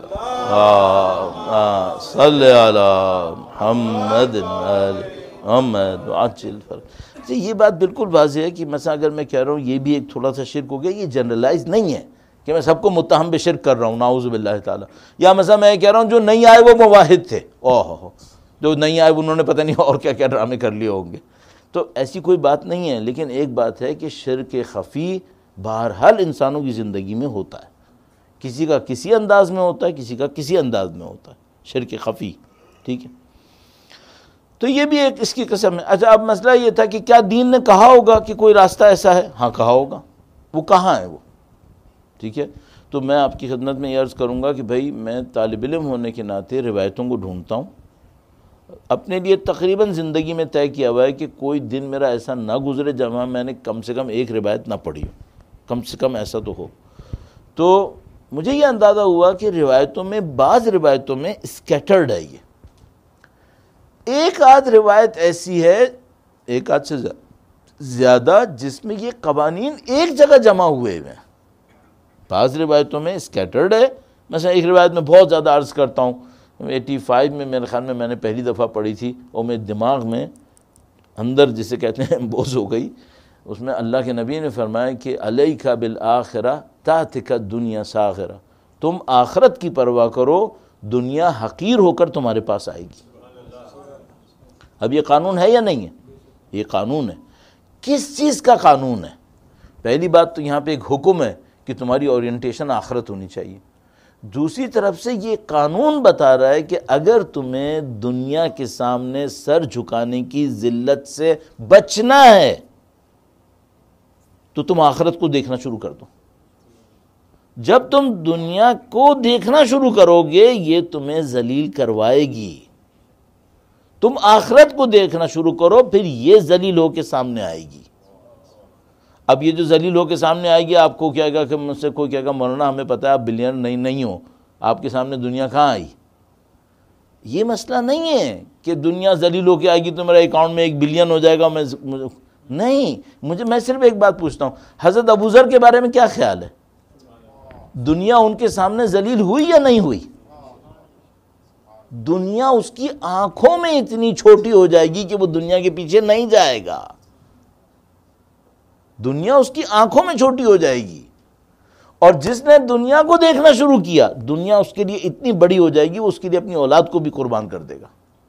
صلی علی محمد آل محمد وعجل فرج. یہ بات بالکل واضح ہے کہ مثلا اگر میں کہہ رہا ہوں یہ بھی ایک تھوڑا سا شرک ہو گیا، یہ جنرلائز نہیں ہے کہ میں سب کو متہم بے شرک کر رہا ہوں، نعوذ باللہ تعالیٰ. یا مثلا میں کہہ رہا ہوں جو نہیں آئے وہ موحد تھے، اوہ ہو جو نہیں آئے انہوں نے پتہ نہیں اور کیا کیا ڈرامے کر لیے ہوں گے. تو ایسی کوئی بات نہیں ہے. لیکن ایک بات ہے کہ شرک خفی بہرحال انسانوں کی زندگی میں ہوتا ہے، کسی کا کسی انداز میں ہوتا ہے، کسی کا کسی انداز میں ہوتا ہے، شرک خفی. ٹھیک ہے، تو یہ بھی ایک اس کی قسم ہے. اچھا اب مسئلہ یہ تھا کہ کیا دین نے کہا ہوگا کہ کوئی راستہ ایسا ہے؟ ہاں کہا ہوگا. وہ کہاں ہے وہ؟ ٹھیک ہے، تو میں آپ کی خدمت میں یہ عرض کروں گا کہ بھائی میں طالب علم ہونے کے ناطے روایتوں کو ڈھونڈتا ہوں. اپنے لیے تقریباً زندگی میں طے کیا ہوا ہے کہ کوئی دن میرا ایسا نہ گزرے جہاں میں نے کم سے کم ایک روایت نہ پڑھی ہو، کم سے کم ایسا تو ہو. تو مجھے یہ اندازہ ہوا کہ روایتوں میں بعض روایتوں میں اسکیٹرڈ ہے. یہ ایک آدھ روایت ایسی ہے، ایک آدھ سے زیادہ، جس میں یہ قوانین ایک جگہ جمع ہوئے ہوئے ہیں. بعض روایتوں میں اسکیٹرڈ ہے. مثلا ایک روایت میں بہت زیادہ عرض کرتا ہوں، ایٹی فائیو میں میرے خیال میں میں نے پہلی دفعہ پڑھی تھی اور میرے دماغ میں اندر جسے کہتے ہیں بوز ہو گئی. اس میں اللہ کے نبی نے فرمایا کہ علیک بالآخرہ تاتک الدنیا صاغرہ، تم آخرت کی پرواہ کرو، دنیا حقیر ہو کر تمہارے پاس آئے گی. اب یہ قانون ہے یا نہیں ہے؟ یہ قانون ہے. کس چیز کا قانون ہے؟ پہلی بات تو یہاں پہ ایک حکم ہے کہ تمہاری اورینٹیشن آخرت ہونی چاہیے. دوسری طرف سے یہ قانون بتا رہا ہے کہ اگر تمہیں دنیا کے سامنے سر جھکانے کی ذلت سے بچنا ہے تو تم آخرت کو دیکھنا شروع کر دو. جب تم دنیا کو دیکھنا شروع کرو گے یہ تمہیں ذلیل کروائے گی. تم آخرت کو دیکھنا شروع کرو پھر یہ ذلیل ہو کے سامنے آئے گی. اب یہ جو ذلیل ہو کے سامنے آئے گی آپ کو کیا کہا کہ مجھ سے کوئی کہے گا مولانا ہمیں پتہ ہے آپ بلین نہیں نہیں ہو, آپ کے سامنے دنیا کہاں آئی. یہ مسئلہ نہیں ہے کہ دنیا ذلیل ہو کے آئے گی تو میرا اکاؤنٹ میں ایک بلین ہو جائے گا. میں نہیں, مجھے میں صرف ایک بات پوچھتا ہوں, حضرت ابوذر کے بارے میں کیا خیال ہے؟ دنیا ان کے سامنے ذلیل ہوئی یا نہیں ہوئی؟ دنیا اس کی آنکھوں میں اتنی چھوٹی ہو جائے گی کہ وہ دنیا کے پیچھے نہیں جائے گا. دنیا اس کی آنکھوں میں چھوٹی ہو جائے گی, اور جس نے دنیا کو دیکھنا شروع کیا دنیا اس کے لیے اتنی بڑی ہو جائے گی وہ اس کے لیے اپنی اولاد کو بھی قربان کر دے گا.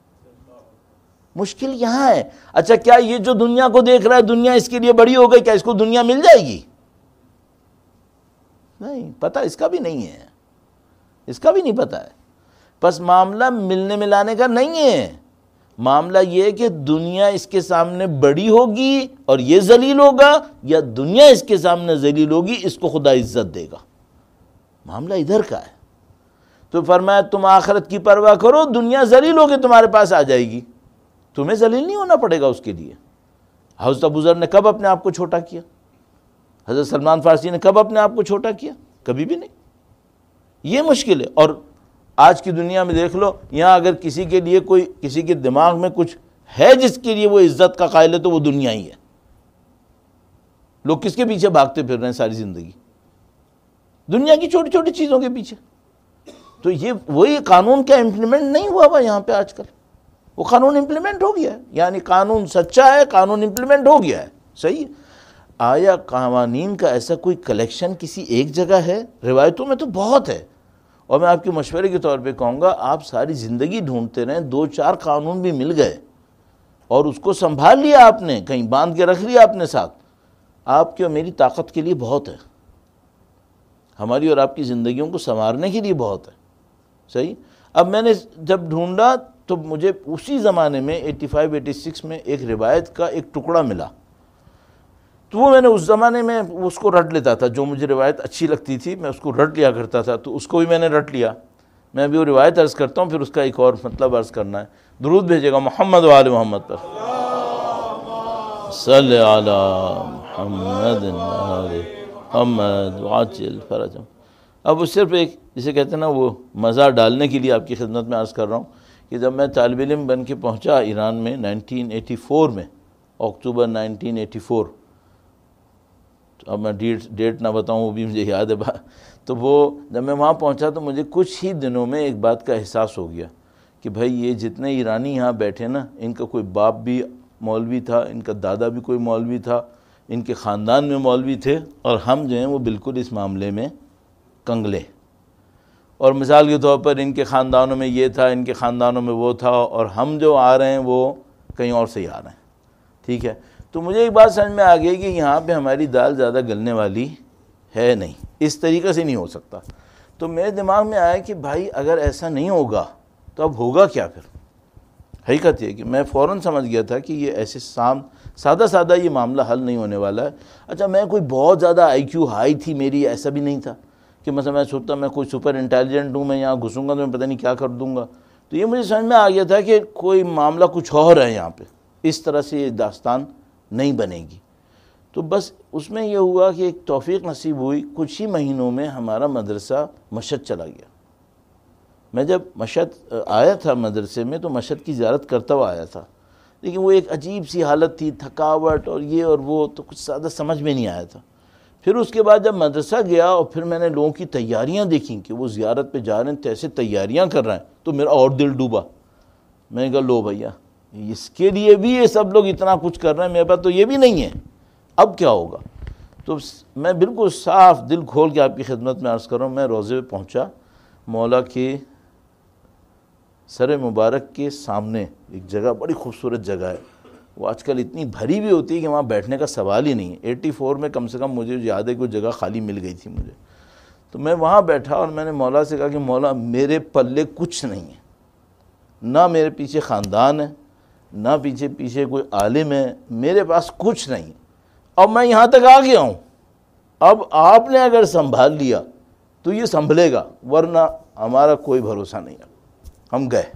مشکل یہاں ہے. اچھا کیا یہ جو دنیا کو دیکھ رہا ہے دنیا اس کے لیے بڑی ہو گئی, کیا اس کو دنیا مل جائے گی؟ نہیں, پتہ اس کا بھی نہیں ہے, اس کا بھی نہیں پتہ ہے. بس معاملہ ملنے ملانے کا نہیں ہے, معاملہ یہ ہے کہ دنیا اس کے سامنے بڑی ہوگی اور یہ ذلیل ہوگا, یا دنیا اس کے سامنے ذلیل ہوگی اس کو خدا عزت دے گا. معاملہ ادھر کا ہے. تو فرمایا تم آخرت کی پرواہ کرو, دنیا ذلیل ہو کے تمہارے پاس آ جائے گی, تمہیں ذلیل نہیں ہونا پڑے گا اس کے لیے. حضرت ابوذر نے کب اپنے آپ کو چھوٹا کیا؟ حضرت سلمان فارسی نے کب اپنے آپ کو چھوٹا کیا؟ کبھی بھی نہیں. یہ مشکل ہے. اور آج کی دنیا میں دیکھ لو, یہاں اگر کسی کے لیے کوئی کسی کے دماغ میں کچھ ہے جس کے لیے وہ عزت کا قائل ہے تو وہ دنیا ہی ہے. لوگ کس کے پیچھے بھاگتے پھر رہے ہیں ساری زندگی؟ دنیا کی چھوٹی چھوٹی چیزوں کے پیچھے. تو یہ وہی قانون کیا امپلیمنٹ نہیں ہوا ہوا یہاں پہ آج کل؟ وہ قانون امپلیمنٹ ہو گیا ہے, یعنی قانون سچا ہے, قانون امپلیمنٹ ہو گیا ہے. صحیح ہے. آیا قوانین کا ایسا کوئی کلیکشن کسی ایک جگہ ہے؟ روایتوں میں تو بہت ہے. اور میں آپ کے مشورے کے طور پہ کہوں گا آپ ساری زندگی ڈھونڈتے رہیں, دو چار قانون بھی مل گئے اور اس کو سنبھال لیا آپ نے, کہیں باندھ کے رکھ لیا اپنے ساتھ, آپ کی اور میری طاقت کے لیے بہت ہے, ہماری اور آپ کی زندگیوں کو سنوارنے کے لیے بہت ہے. صحیح. اب میں نے جب ڈھونڈا تو مجھے اسی زمانے میں ایٹی فائیو ایٹی سکس میں ایک روایت کا ایک ٹکڑا ملا, تو وہ میں نے اس زمانے میں اس کو رٹ لیتا تھا, جو مجھے روایت اچھی لگتی تھی میں اس کو رٹ لیا کرتا تھا, تو اس کو بھی میں نے رٹ لیا. میں بھی وہ روایت عرض کرتا ہوں, پھر اس کا ایک اور مطلب عرض کرنا ہے. درود بھیجے گا محمد و آل محمد پر. صلی علی محمد و آل محمد وعجل فرجهم. اب وہ صرف ایک جسے کہتے ہیں نا وہ مزہ ڈالنے کے لیے آپ کی خدمت میں عرض کر رہا ہوں کہ جب میں طالب علم بن کے پہنچا ایران میں نائنٹین ایٹی فور میں, اکتوبر نائنٹین ایٹی فور, اب میں ڈیٹ ڈیٹ نہ بتاؤں وہ بھی مجھے یاد ہے. تو وہ جب میں وہاں پہنچا تو مجھے کچھ ہی دنوں میں ایک بات کا احساس ہو گیا کہ بھائی یہ جتنے ایرانی یہاں بیٹھے نا, ان کا کوئی باپ بھی مولوی تھا, ان کا دادا بھی کوئی مولوی تھا, ان کے خاندان میں مولوی تھے, اور ہم جو ہیں وہ بالکل اس معاملے میں کنگلے. اور مثال کے طور پر ان کے خاندانوں میں یہ تھا, ان کے خاندانوں میں وہ تھا, اور ہم جو آ رہے ہیں وہ کہیں اور سے ہی آ رہے ہیں. ٹھیک ہے. تو مجھے ایک بات سمجھ میں آ گئی کہ یہاں پہ ہماری دال زیادہ گلنے والی ہے نہیں, اس طریقے سے نہیں ہو سکتا. تو میرے دماغ میں آیا کہ بھائی اگر ایسا نہیں ہوگا تو اب ہوگا کیا پھر؟ حقیقت یہ کہ میں فوراً سمجھ گیا تھا کہ یہ ایسے سام سادہ سادہ یہ معاملہ حل نہیں ہونے والا ہے. اچھا میں کوئی بہت زیادہ آئی کیو ہائی تھی میری, ایسا بھی نہیں تھا کہ مثلا میں سوچتا میں کوئی سپر انٹیلیجنٹ ہوں, میں یہاں گھسوں گا تو میں پتہ نہیں کیا کر دوں گا. تو یہ مجھے سمجھ میں آ گیا تھا کہ کوئی معاملہ کچھ اور ہے یہاں پہ, اس طرح سے یہ داستان نہیں بنے گی. تو بس اس میں یہ ہوا کہ ایک توفیق نصیب ہوئی, کچھ ہی مہینوں میں ہمارا مدرسہ مشہد چلا گیا. میں جب مشہد آیا تھا مدرسے میں تو مشہد کی زیارت کرتا ہوا آیا تھا, لیکن وہ ایک عجیب سی حالت تھی, تھکاوٹ اور یہ اور وہ, تو کچھ زیادہ سمجھ میں نہیں آیا تھا. پھر اس کے بعد جب مدرسہ گیا اور پھر میں نے لوگوں کی تیاریاں دیکھیں کہ وہ زیارت پہ جا رہے ہیں, ایسے تیاریاں کر رہے ہیں, تو میرا اور دل ڈوبا. میں نے کہا لو بھیا اس کے لیے بھی یہ سب لوگ اتنا کچھ کر رہے ہیں, میرے پاس تو یہ بھی نہیں ہے, اب کیا ہوگا؟ تو میں بالکل صاف دل کھول کے آپ کی خدمت میں عرض کر رہا ہوں, میں روضے پہ پہنچا, مولا کے سر مبارک کے سامنے ایک جگہ, بڑی خوبصورت جگہ ہے, وہ آج کل اتنی بھری بھی ہوتی ہے کہ وہاں بیٹھنے کا سوال ہی نہیں ہے۔ ایٹی فور میں کم سے کم مجھے یاد ہے کوئی جگہ خالی مل گئی تھی مجھے، تو میں وہاں بیٹھا اور میں نے مولا سے کہا کہ مولا میرے پلے کچھ نہیں ہے، نہ میرے پیچھے خاندان ہے، نہ پیچھے پیچھے کوئی عالم ہے، میرے پاس کچھ نہیں، اب میں یہاں تک آ گیا ہوں، اب آپ نے اگر سنبھال لیا تو یہ سنبھلے گا، ورنہ ہمارا کوئی بھروسہ نہیں ہے، ہم گئے۔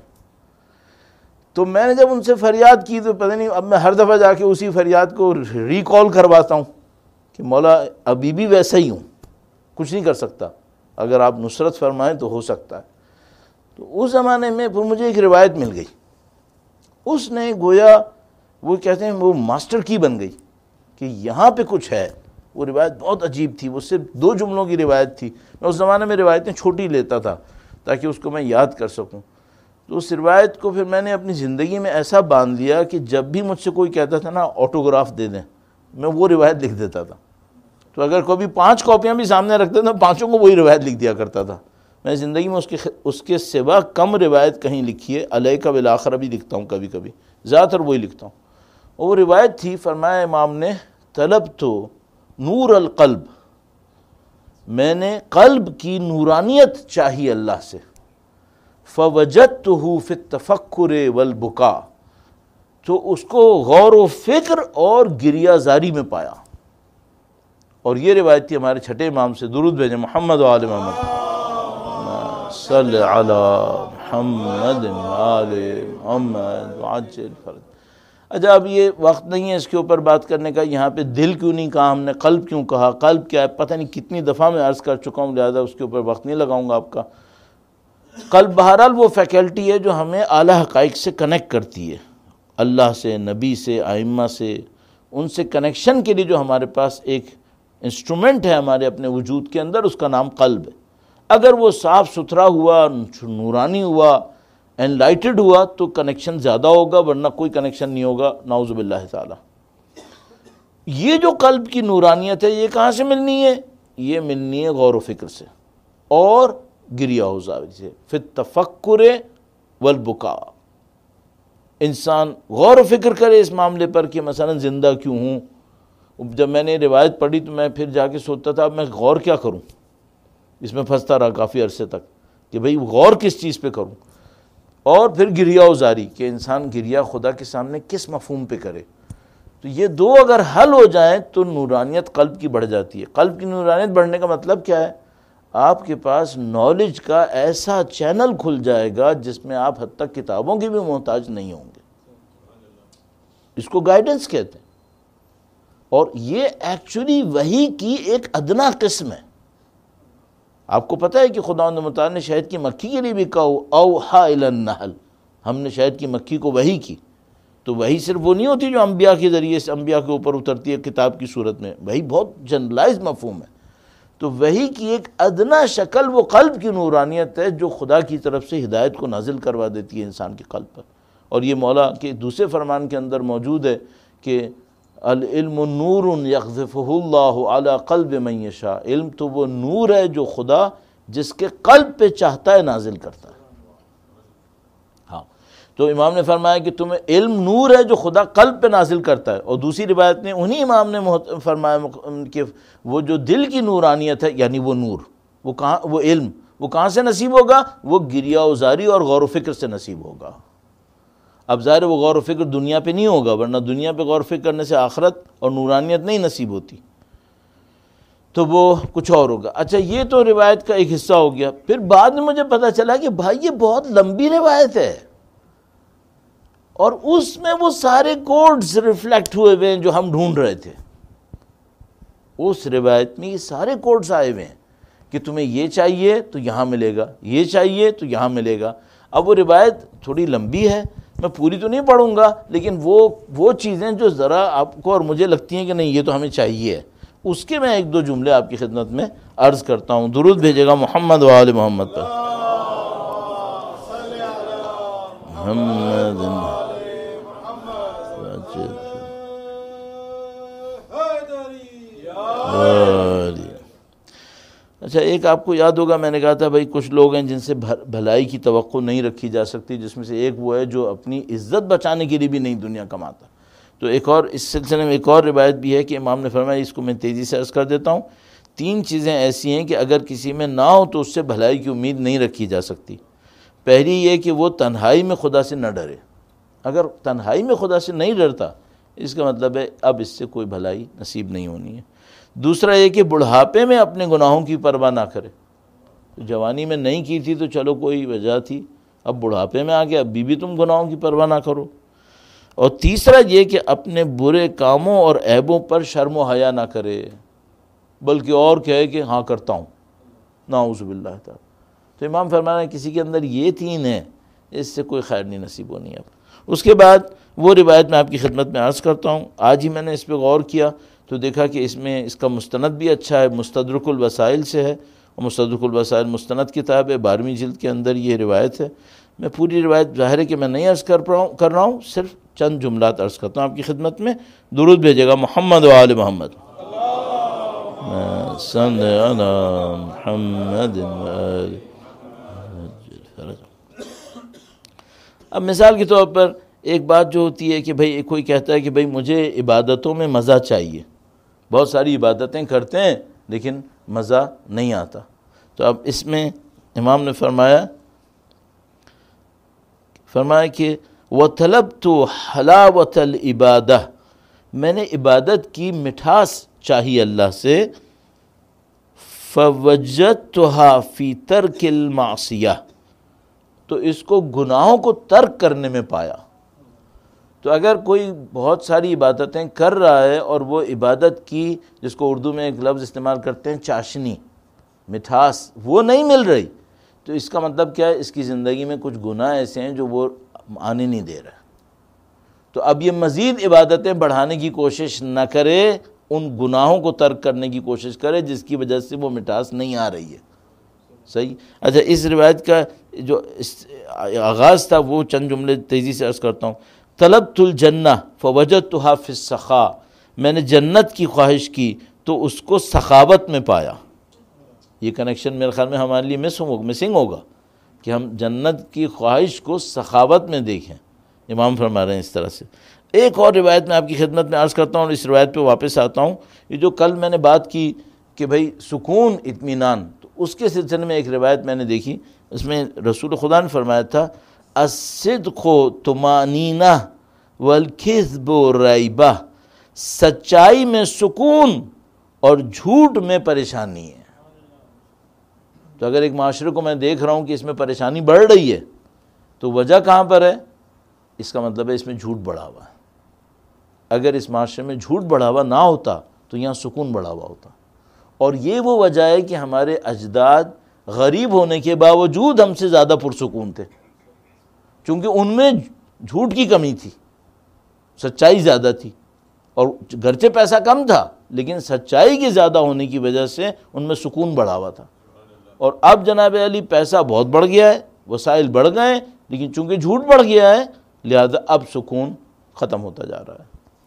تو میں نے جب ان سے فریاد کی تو پتہ نہیں، اب میں ہر دفعہ جا کے اسی فریاد کو ریکال کرواتا ہوں کہ مولا ابھی بھی ویسا ہی ہوں، کچھ نہیں کر سکتا، اگر آپ نصرت فرمائیں تو ہو سکتا ہے۔ تو اس زمانے میں پھر مجھے ایک روایت مل گئی، اس نے گویا وہ کہتے ہیں وہ ماسٹر کی بن گئی کہ یہاں پہ کچھ ہے۔ وہ روایت بہت عجیب تھی، وہ صرف دو جملوں کی روایت تھی، میں اس زمانے میں روایتیں چھوٹی لیتا تھا تاکہ اس کو میں یاد کر سکوں۔ تو اس روایت کو پھر میں نے اپنی زندگی میں ایسا باندھ لیا کہ جب بھی مجھ سے کوئی کہتا تھا نا آٹوگراف دے دیں، میں وہ روایت لکھ دیتا تھا۔ تو اگر کوئی پانچ کاپیاں بھی سامنے رکھتے تھے، پانچوں کو وہی روایت لکھ دیا کرتا تھا۔ میں زندگی میں اس کے اس کے سوا کم روایت کہیں لکھی ہے، علیہ کا بالآخرہ بھی لکھتا ہوں کبھی کبھی، زیادہ تر وہی لکھتا ہوں۔ اور وہ روایت تھی، فرمایا امام نے، طلب تو نور القلب، میں نے قلب کی نورانیت چاہی اللہ سے، فوجدتہ فی التفکر والبکا، تو اس کو غور و فکر اور گریہ زاری میں پایا۔ اور یہ روایت تھی ہمارے چھٹے امام سے، درود بھیجیں محمد و آل محمد، صلی علی محمد و آل محمد وعجل فرج۔ اچھا اب یہ وقت نہیں ہے اس کے اوپر بات کرنے کا، یہاں پہ دل کیوں نہیں کہا ہم نے، قلب کیوں کہا، قلب کیا ہے پتہ نہیں کتنی دفعہ میں عرض کر چکا ہوں، لہذا اس کے اوپر وقت نہیں لگاؤں گا آپ کا۔ قلب بہرحال وہ فیکلٹی ہے جو ہمیں اعلیٰ حقائق سے کنیکٹ کرتی ہے، اللہ سے، نبی سے، ائمہ سے، ان سے کنیکشن کے لیے جو ہمارے پاس ایک انسٹرومنٹ ہے ہمارے اپنے وجود کے اندر، اس کا نام قلب ہے۔ اگر وہ صاف ستھرا ہوا، نورانی ہوا، انلائٹڈ ہوا تو کنیکشن زیادہ ہوگا، ورنہ کوئی کنیکشن نہیں ہوگا، نعوذ باللہ تعالی۔ یہ جو قلب کی نورانیت ہے یہ کہاں سے ملنی ہے؟ یہ ملنی ہے غور و فکر سے اور گریہ وزاری سے، فی التفکر والبکا۔ انسان غور و فکر کرے اس معاملے پر کہ مثلا زندہ کیوں ہوں۔ جب میں نے روایت پڑھی تو میں پھر جا کے سوچتا تھا اب میں غور کیا کروں، اس میں پھنستا رہا کافی عرصے تک کہ بھئی غور کس چیز پہ کروں۔ اور پھر گریہ وزاری کہ انسان گریہ خدا کے سامنے کس مفہوم پہ کرے۔ تو یہ دو اگر حل ہو جائیں تو نورانیت قلب کی بڑھ جاتی ہے۔ قلب کی نورانیت بڑھنے کا مطلب کیا ہے؟ آپ کے پاس نالج کا ایسا چینل کھل جائے گا جس میں آپ حتی کتابوں کی بھی محتاج نہیں ہوں گے۔ اس کو گائیڈنس کہتے ہیں، اور یہ ایکچولی وحی کی ایک ادنا قسم ہے۔ آپ کو پتہ ہے کہ خداوند متعال نے شہد کی مکھی کے لیے بھی کہا اوحا الی النحل، ہم نے شہد کی مکھی کو وحی کی۔ تو وحی صرف وہ نہیں ہوتی جو انبیاء کے ذریعے سے انبیاء کے اوپر اترتی ہے کتاب کی صورت میں، وحی بہت جنرلائز مفہوم ہے۔ تو وحی کی ایک ادنا شکل وہ قلب کی نورانیت ہے جو خدا کی طرف سے ہدایت کو نازل کروا دیتی ہے انسان کے قلب پر۔ اور یہ مولا کے دوسرے فرمان کے اندر موجود ہے کہ العلم نور یقذفہ اللہ علی قلب من یشاء، علم تو وہ نور ہے جو خدا جس کے قلب پہ چاہتا ہے نازل کرتا ہے۔ ہاں تو امام نے فرمایا کہ تمہیں علم نور ہے جو خدا قلب پہ نازل کرتا ہے۔ اور دوسری روایت میں انہی امام نے فرمایا کہ وہ جو دل کی نورانیت ہے یعنی وہ نور، وہ کہاں، وہ علم وہ کہاں سے نصیب ہوگا؟ وہ گریہ وزاری اور غور و فکر سے نصیب ہوگا۔ اب ظاہر وہ غور و فکر دنیا پہ نہیں ہوگا، ورنہ دنیا پہ غور و فکر کرنے سے آخرت اور نورانیت نہیں نصیب ہوتی، تو وہ کچھ اور ہوگا۔ اچھا یہ تو روایت کا ایک حصہ ہو گیا۔ پھر بعد میں مجھے پتہ چلا کہ بھائی یہ بہت لمبی روایت ہے، اور اس میں وہ سارے کوڈز ریفلیکٹ ہوئے ہوئے ہیں جو ہم ڈھونڈ رہے تھے۔ اس روایت میں یہ سارے کوڈز آئے ہوئے ہیں کہ تمہیں یہ چاہیے تو یہاں ملے گا، یہ چاہیے تو یہاں ملے گا۔ اب وہ روایت تھوڑی لمبی ہے، میں پوری تو نہیں پڑھوں گا، لیکن وہ وہ چیزیں جو ذرا آپ کو اور مجھے لگتی ہیں کہ نہیں یہ تو ہمیں چاہیے، اس کے میں ایک دو جملے آپ کی خدمت میں عرض کرتا ہوں۔ درود بھیجے گا محمد و آل محمد پر۔ محمد اچھا ایک آپ کو یاد ہوگا میں نے کہا تھا بھائی کچھ لوگ ہیں جن سے بھلائی کی توقع نہیں رکھی جا سکتی، جس میں سے ایک وہ ہے جو اپنی عزت بچانے کے لیے بھی نہیں دنیا کماتا۔ تو ایک اور اس سلسلے میں ایک اور روایت بھی ہے کہ امام نے فرمایا، اس کو میں تیزی سے عرض کر دیتا ہوں، تین چیزیں ایسی ہیں کہ اگر کسی میں نہ ہو تو اس سے بھلائی کی امید نہیں رکھی جا سکتی۔ پہلی یہ کہ وہ تنہائی میں خدا سے نہ ڈرے۔ اگر تنہائی میں خدا سے نہیں ڈرتا، اس کا مطلب ہے اب اس سے کوئی بھلائی نصیب نہیں ہونی ہے۔ دوسرا یہ کہ بڑھاپے میں اپنے گناہوں کی پرواہ نہ کرے۔ جوانی میں نہیں کی تھی تو چلو کوئی وجہ تھی، اب بڑھاپے میں آ گیا، ابھی بھی تم گناہوں کی پرواہ نہ کرو۔ اور تیسرا یہ کہ اپنے برے کاموں اور عیبوں پر شرم و حیا نہ کرے، بلکہ اور کہے کہ ہاں کرتا ہوں، نعوذ باللہ تعالی۔ تو امام فرمانا ہے کسی کے اندر یہ تین ہے، اس سے کوئی خیر نہیں نصیب ہونی ہے۔ اس کے بعد وہ روایت میں آپ کی خدمت میں عرض کرتا ہوں، آج ہی میں نے اس پہ غور کیا تو دیکھا کہ اس میں اس کا مستند بھی اچھا ہے، مستدرک الوسائل سے ہے، اور مستدرک الوسائل مستند کتاب ہے، بارہویں جلد کے اندر یہ روایت ہے۔ میں پوری روایت ظاہر ہے کہ میں نہیں عرض کر کر رہا ہوں، صرف چند جملات عرض کرتا ہوں آپ کی خدمت میں۔ درود بھیجے گا محمد و آل محمد، صلی علی محمد و آل۔ اب مثال کے طور پر ایک بات جو ہوتی ہے کہ بھئی کوئی کہتا ہے کہ بھئی مجھے عبادتوں میں مزہ چاہیے، بہت ساری عبادتیں کرتے ہیں لیکن مزہ نہیں آتا۔ تو اب اس میں امام نے فرمایا فرمایا کہ وَطَلَبْتُ حَلَاوَةَ الْعِبَادَةِ، میں نے عبادت کی مٹھاس چاہی اللہ سے، فَوَجَدْتُهَا فِي تَرْكِ الْمَعْصِيَةِ، تو اس کو گناہوں کو ترک کرنے میں پایا۔ تو اگر کوئی بہت ساری عبادتیں کر رہا ہے اور وہ عبادت کی، جس کو اردو میں ایک لفظ استعمال کرتے ہیں چاشنی، مٹھاس، وہ نہیں مل رہی، تو اس کا مطلب کیا ہے؟ اس کی زندگی میں کچھ گناہ ایسے ہیں جو وہ آنے نہیں دے رہا۔ تو اب یہ مزید عبادتیں بڑھانے کی کوشش نہ کرے، ان گناہوں کو ترک کرنے کی کوشش کرے جس کی وجہ سے وہ مٹھاس نہیں آ رہی ہے۔ صحیح؟ اچھا، اس روایت کا جو آغاز تھا وہ چند جملے تیزی سے عرض کرتا ہوں۔ طلبت الجنہ فوجدتها فی السخاء، میں نے جنت کی خواہش کی تو اس کو سخاوت میں پایا۔ یہ کنیکشن میرے خیال میں ہمارے لیے مسنگ ہوگا کہ ہم جنت کی خواہش کو سخاوت میں دیکھیں۔ امام فرما رہے ہیں اس طرح سے۔ ایک اور روایت میں آپ کی خدمت میں عرض کرتا ہوں اور اس روایت پہ واپس آتا ہوں۔ یہ جو کل میں نے بات کی کہ بھئی سکون، اطمینان، تو اس کے سلسلے میں ایک روایت میں نے دیکھی، اس میں رسول خدا نے فرمایا تھا الصدق طمانینہ والکذب ریبہ، سچائی میں سکون اور جھوٹ میں پریشانی ہے۔ تو اگر ایک معاشرے کو میں دیکھ رہا ہوں کہ اس میں پریشانی بڑھ رہی ہے تو وجہ کہاں پر ہے؟ اس کا مطلب ہے اس میں جھوٹ بڑھا ہوا ہے۔ اگر اس معاشرے میں جھوٹ بڑھا ہوا نہ ہوتا تو یہاں سکون بڑھا ہوا ہوتا۔ اور یہ وہ وجہ ہے کہ ہمارے اجداد غریب ہونے کے باوجود ہم سے زیادہ پرسکون تھے، چونکہ ان میں جھوٹ کی کمی تھی، سچائی زیادہ تھی، اور گرچہ پیسہ کم تھا لیکن سچائی کے زیادہ ہونے کی وجہ سے ان میں سکون بڑھا ہوا تھا۔ اور اب جناب علی پیسہ بہت بڑھ گیا ہے، وسائل بڑھ گئے ہیں، لیکن چونکہ جھوٹ بڑھ گیا ہے لہذا اب سکون ختم ہوتا جا رہا ہے۔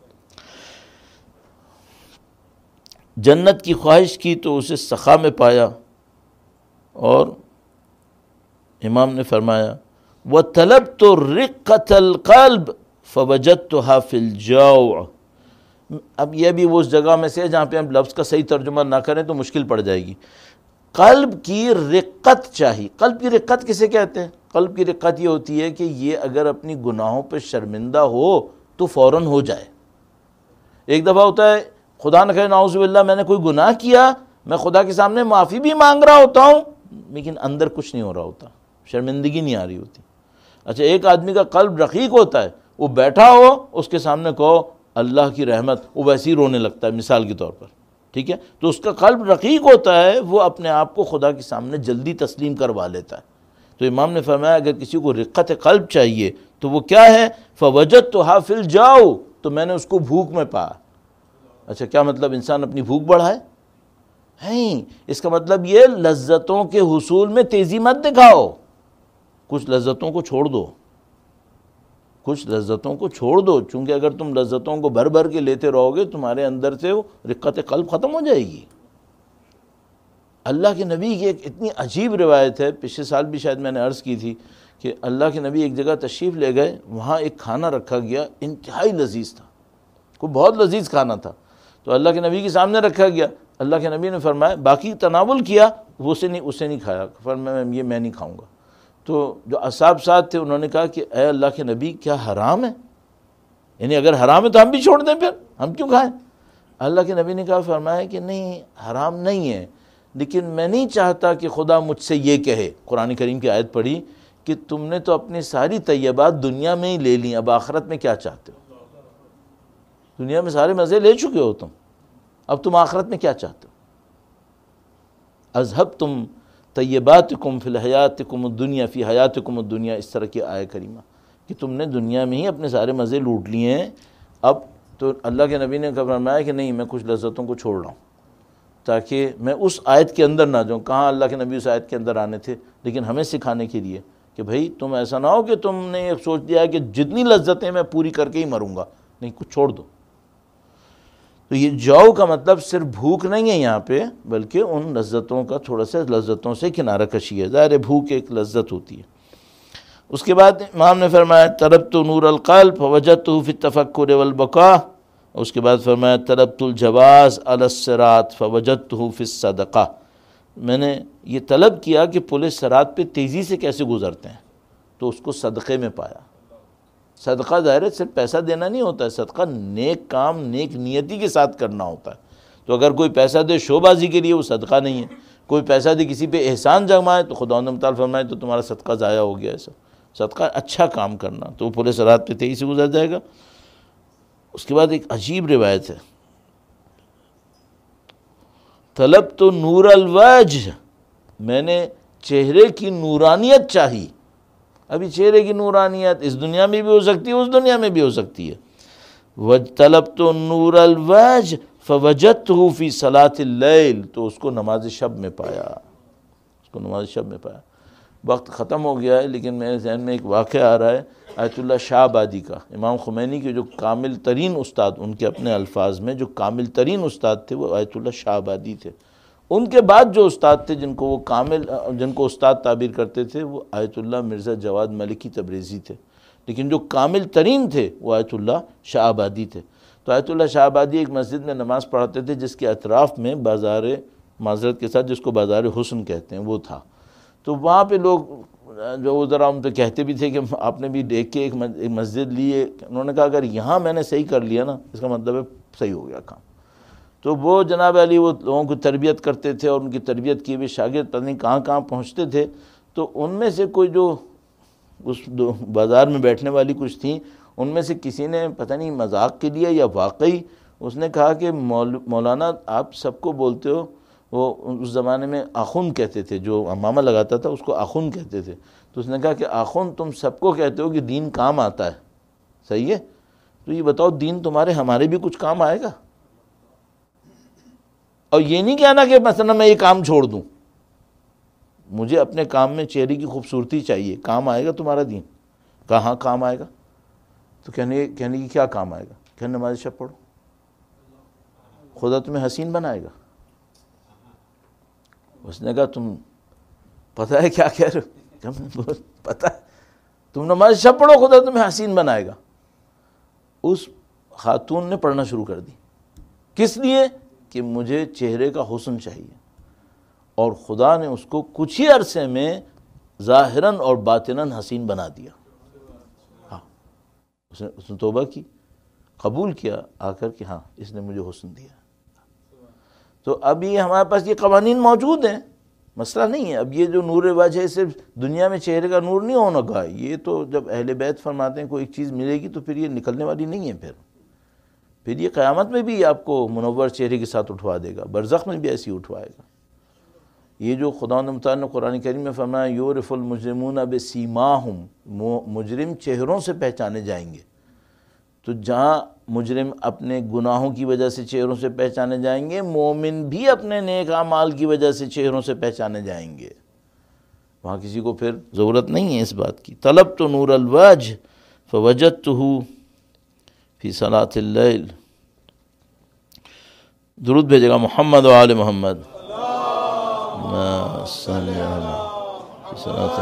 جنت کی خواہش کی تو اسے سخا میں پایا، اور امام نے فرمایا وَطَلَبْتُ رِقَّةَ الْقَلْبِ فَوَجَدْتُهَا فِي الْجَوْعِ۔ اب یہ بھی وہ اس جگہ میں سے جہاں پہ ہم لفظ کا صحیح ترجمہ نہ کریں تو مشکل پڑ جائے گی۔ قلب کی رقت چاہیے۔ قلب کی رقت کسے کہتے ہیں؟ قلب کی رقت یہ ہوتی ہے کہ یہ اگر اپنی گناہوں پہ شرمندہ ہو تو فوراً ہو جائے۔ ایک دفعہ ہوتا ہے خدا نہ کرے نعوذ باللہ میں نے کوئی گناہ کیا، میں خدا کے سامنے معافی بھی مانگ رہا ہوتا ہوں لیکن اندر کچھ نہیں ہو رہا ہوتا، شرمندگی نہیں آ رہی ہوتی۔ اچھا، ایک آدمی کا قلب رقیق ہوتا ہے، وہ بیٹھا ہو اس کے سامنے کہو اللہ کی رحمت، وہ ویسے ہی رونے لگتا ہے مثال کے طور پر، ٹھیک ہے؟ تو اس کا قلب رقیق ہوتا ہے، وہ اپنے آپ کو خدا کے سامنے جلدی تسلیم کروا لیتا ہے۔ تو امام نے فرمایا اگر کسی کو رقت قلب چاہیے تو وہ کیا ہے؟ فَوَجَدْتُهَا فِي الْجَوْعِ، تو میں نے اس کو بھوک میں پایا۔ اچھا، کیا مطلب انسان اپنی بھوک بڑھائے؟ نہیں، اس کا مطلب یہ لذتوں کے حصول میں تیزی مت دکھاؤ، کچھ لذتوں کو چھوڑ دو، کچھ لذتوں کو چھوڑ دو، چونکہ اگر تم لذتوں کو بھر بھر کے لیتے رہو گے تمہارے اندر سے وہ رقت قلب ختم ہو جائے گی۔ اللہ کے نبی کی ایک اتنی عجیب روایت ہے، پچھلے سال بھی شاید میں نے عرض کی تھی کہ اللہ کے نبی ایک جگہ تشریف لے گئے، وہاں ایک کھانا رکھا گیا انتہائی لذیذ تھا، کوئی بہت لذیذ کھانا تھا، تو اللہ کے نبی کے سامنے رکھا گیا، اللہ کے نبی نے فرمایا باقی تناول کیا، وہ اسے نہیں اسے نہیں کھایا، فرمایا یہ میں نہیں کھاؤں گا۔ تو جو اصحاب ساتھ تھے انہوں نے کہا کہ اے اللہ کے نبی کیا حرام ہے؟ یعنی اگر حرام ہے تو ہم بھی چھوڑ دیں، پھر ہم کیوں کھائیں؟ اللہ کے نبی نے کہا فرمایا کہ نہیں حرام نہیں ہے، لیکن میں نہیں چاہتا کہ خدا مجھ سے یہ کہے، قرآن کریم کی آیت پڑھی کہ تم نے تو اپنی ساری طیبات دنیا میں ہی لے لیں، اب آخرت میں کیا چاہتے ہو؟ دنیا میں سارے مزے لے چکے ہو تم، اب تم آخرت میں کیا چاہتے ہو؟ اذہبتم طیباتکم فی الحیاتکم الدنیا فی حیاتکم الدنیا، اس طرح کی آیہ کریمہ کہ تم نے دنیا میں ہی اپنے سارے مزے لوٹ لیے ہیں، اب تو اللہ کے نبی نے فرمایا کہ نہیں میں کچھ لذتوں کو چھوڑ رہا ہوں تاکہ میں اس آیت کے اندر نہ جاؤں۔ کہاں اللہ کے نبی اس آیت کے اندر آنے تھے، لیکن ہمیں سکھانے کے لیے کہ بھئی تم ایسا نہ ہو کہ تم نے یہ سوچ لیا کہ جتنی لذتیں میں پوری کر کے ہی مروں گا، نہیں کچھ چھوڑ دو۔ تو یہ جاؤ کا مطلب صرف بھوک نہیں ہے یہاں پہ، بلکہ ان لذتوں کا تھوڑا سا لذتوں سے کنارہ کشی ہے، ظاہر بھوک ایک لذت ہوتی ہے۔ اس کے بعد امام نے فرمایا طلبت نور القلب فوجدتہ فی التفکر والبقاء، اس کے بعد فرمایا طلبت الجواز علی الصراط فوجدتہ فی الصدقہ، میں نے یہ طلب کیا کہ پولیس صراط پہ تیزی سے کیسے گزرتے ہیں، تو اس کو صدقے میں پایا۔ صدقہ ظاہر ہے صرف پیسہ دینا نہیں ہوتا ہے، صدقہ نیک کام نیک نیتی کے ساتھ کرنا ہوتا ہے۔ تو اگر کوئی پیسہ دے شو بازی کے لیے وہ صدقہ نہیں ہے، کوئی پیسہ دے کسی پہ احسان جمائے تو خدا نے تعالیٰ فرمائے تو تمہارا صدقہ ضائع ہو گیا۔ ایسا صدقہ اچھا کام کرنا، تو وہ پورے صراط پہ تیزی سے گزر جائے گا۔ اس کے بعد ایک عجیب روایت ہے، طلب تو نور الوجہ، میں نے چہرے کی نورانیت چاہی۔ ابھی چہرے کی نورانیت اس دنیا میں بھی ہو سکتی ہے، اس دنیا میں بھی ہو سکتی ہے۔ وَطَلَبْتُ نُورَ الْوَجْهِ فَوَجَدْتُهُ فِي صَلَاةِ اللَّيْلِ، تو اس کو نماز شب میں پایا، اس کو نماز شب میں پایا۔ وقت ختم ہو گیا ہے، لیکن میرے ذہن میں ایک واقعہ آ رہا ہے آیت اللہ شاہ آبادی کا، امام خمینی کے جو کامل ترین استاد، ان کے اپنے الفاظ میں جو کامل ترین استاد تھے وہ آیت اللہ شاہ آبادی تھے۔ ان کے بعد جو استاد تھے جن کو وہ کامل جن کو استاد تعبیر کرتے تھے وہ آیت اللہ مرزا جواد ملکی تبریزی تھے، لیکن جو کامل ترین تھے وہ آیت اللہ شاہ آبادی تھے۔ تو آیت اللہ شاہ آبادی ایک مسجد میں نماز پڑھاتے تھے جس کے اطراف میں بازار معذرت کے ساتھ جس کو بازار حسن کہتے ہیں وہ تھا۔ تو وہاں پہ لوگ جو ذرا ان پہ کہتے بھی تھے کہ آپ نے بھی دیکھ کے ایک مسجد لی ہے، انہوں نے کہا اگر یہاں میں نے صحیح کر لیا نا اس کا مطلب ہے صحیح ہو گیا کام۔ تو وہ جناب علی وہ لوگوں کو تربیت کرتے تھے اور ان کی تربیت کیے ہوئے شاگرد پتہ نہیں کہاں کہاں پہنچتے تھے، تو ان میں سے کوئی جو اس بازار میں بیٹھنے والی کچھ تھیں، ان میں سے کسی نے پتہ نہیں مذاق کے لیے یا واقعی اس نے کہا کہ مولانا آپ سب کو بولتے ہو، وہ اس زمانے میں آخوند کہتے تھے، جو امامہ لگاتا تھا اس کو آخوند کہتے تھے، تو اس نے کہا کہ آخوند تم سب کو کہتے ہو کہ دین کام آتا ہے، صحیح ہے، تو یہ بتاؤ دین تمہارے ہمارے بھی کچھ کام آئے گا؟ اور یہ نہیں کہنا کہ مثلا میں یہ کام چھوڑ دوں، مجھے اپنے کام میں چہرے کی خوبصورتی چاہیے، کام آئے گا تمہارا دین؟ کہاں کام آئے گا؟ تو کہنے کہنے کی کیا کام آئے گا؟ کہ نماز شب پڑھو، خدا تمہیں حسین بنائے گا۔ اس نے کہا تم پتہ ہے کیا کہہ رہے ہو؟ پتہ ہے تم نماز شب پڑھو خدا تمہیں حسین بنائے گا۔ اس خاتون نے پڑھنا شروع کر دی، کس لیے؟ کہ مجھے چہرے کا حسن چاہیے، اور خدا نے اس کو کچھ ہی عرصے میں ظاہراً اور باطناً حسین بنا دیا۔ ہاں اس نے اس نے توبہ کی، قبول کیا آ کر کہ ہاں اس نے مجھے حسن دیا۔ تو اب یہ ہمارے پاس یہ قوانین موجود ہیں، مسئلہ نہیں ہے۔ اب یہ جو نور وجہ صرف دنیا میں چہرے کا نور نہیں ہونا گا، یہ تو جب اہل بیت فرماتے ہیں کوئی ایک چیز ملے گی تو پھر یہ نکلنے والی نہیں ہے، پھر پھر یہ قیامت میں بھی آپ کو منور چہرے کے ساتھ اٹھوا دے گا، برزخ میں بھی ایسی اٹھوائے گا۔ یہ جو خدا متعال نے قرآن کریم میں فرمایا یعرف المجرمون بسیماہم، مجرم چہروں سے پہچانے جائیں گے، تو جہاں مجرم اپنے گناہوں کی وجہ سے چہروں سے پہچانے جائیں گے، مومن بھی اپنے نیک اعمال کی وجہ سے چہروں سے پہچانے جائیں گے، وہاں کسی کو پھر ضرورت نہیں ہے اس بات کی۔ طلبت نور الوجہ فوجدتہ فی صلاۃ اللیل۔ درود بھیجے گا محمد و آل محمد۔ صلی اللہ صلاۃ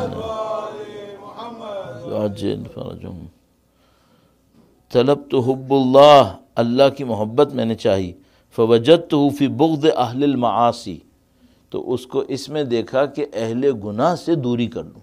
عجل فرجہم۔ طلبت حب اللہ اللہ کی محبت میں نے چاہی، فوجدتہ فی بغض اہل المعاصی، تو اس کو اس میں دیکھا کہ اہل گناہ سے دوری کر لوں۔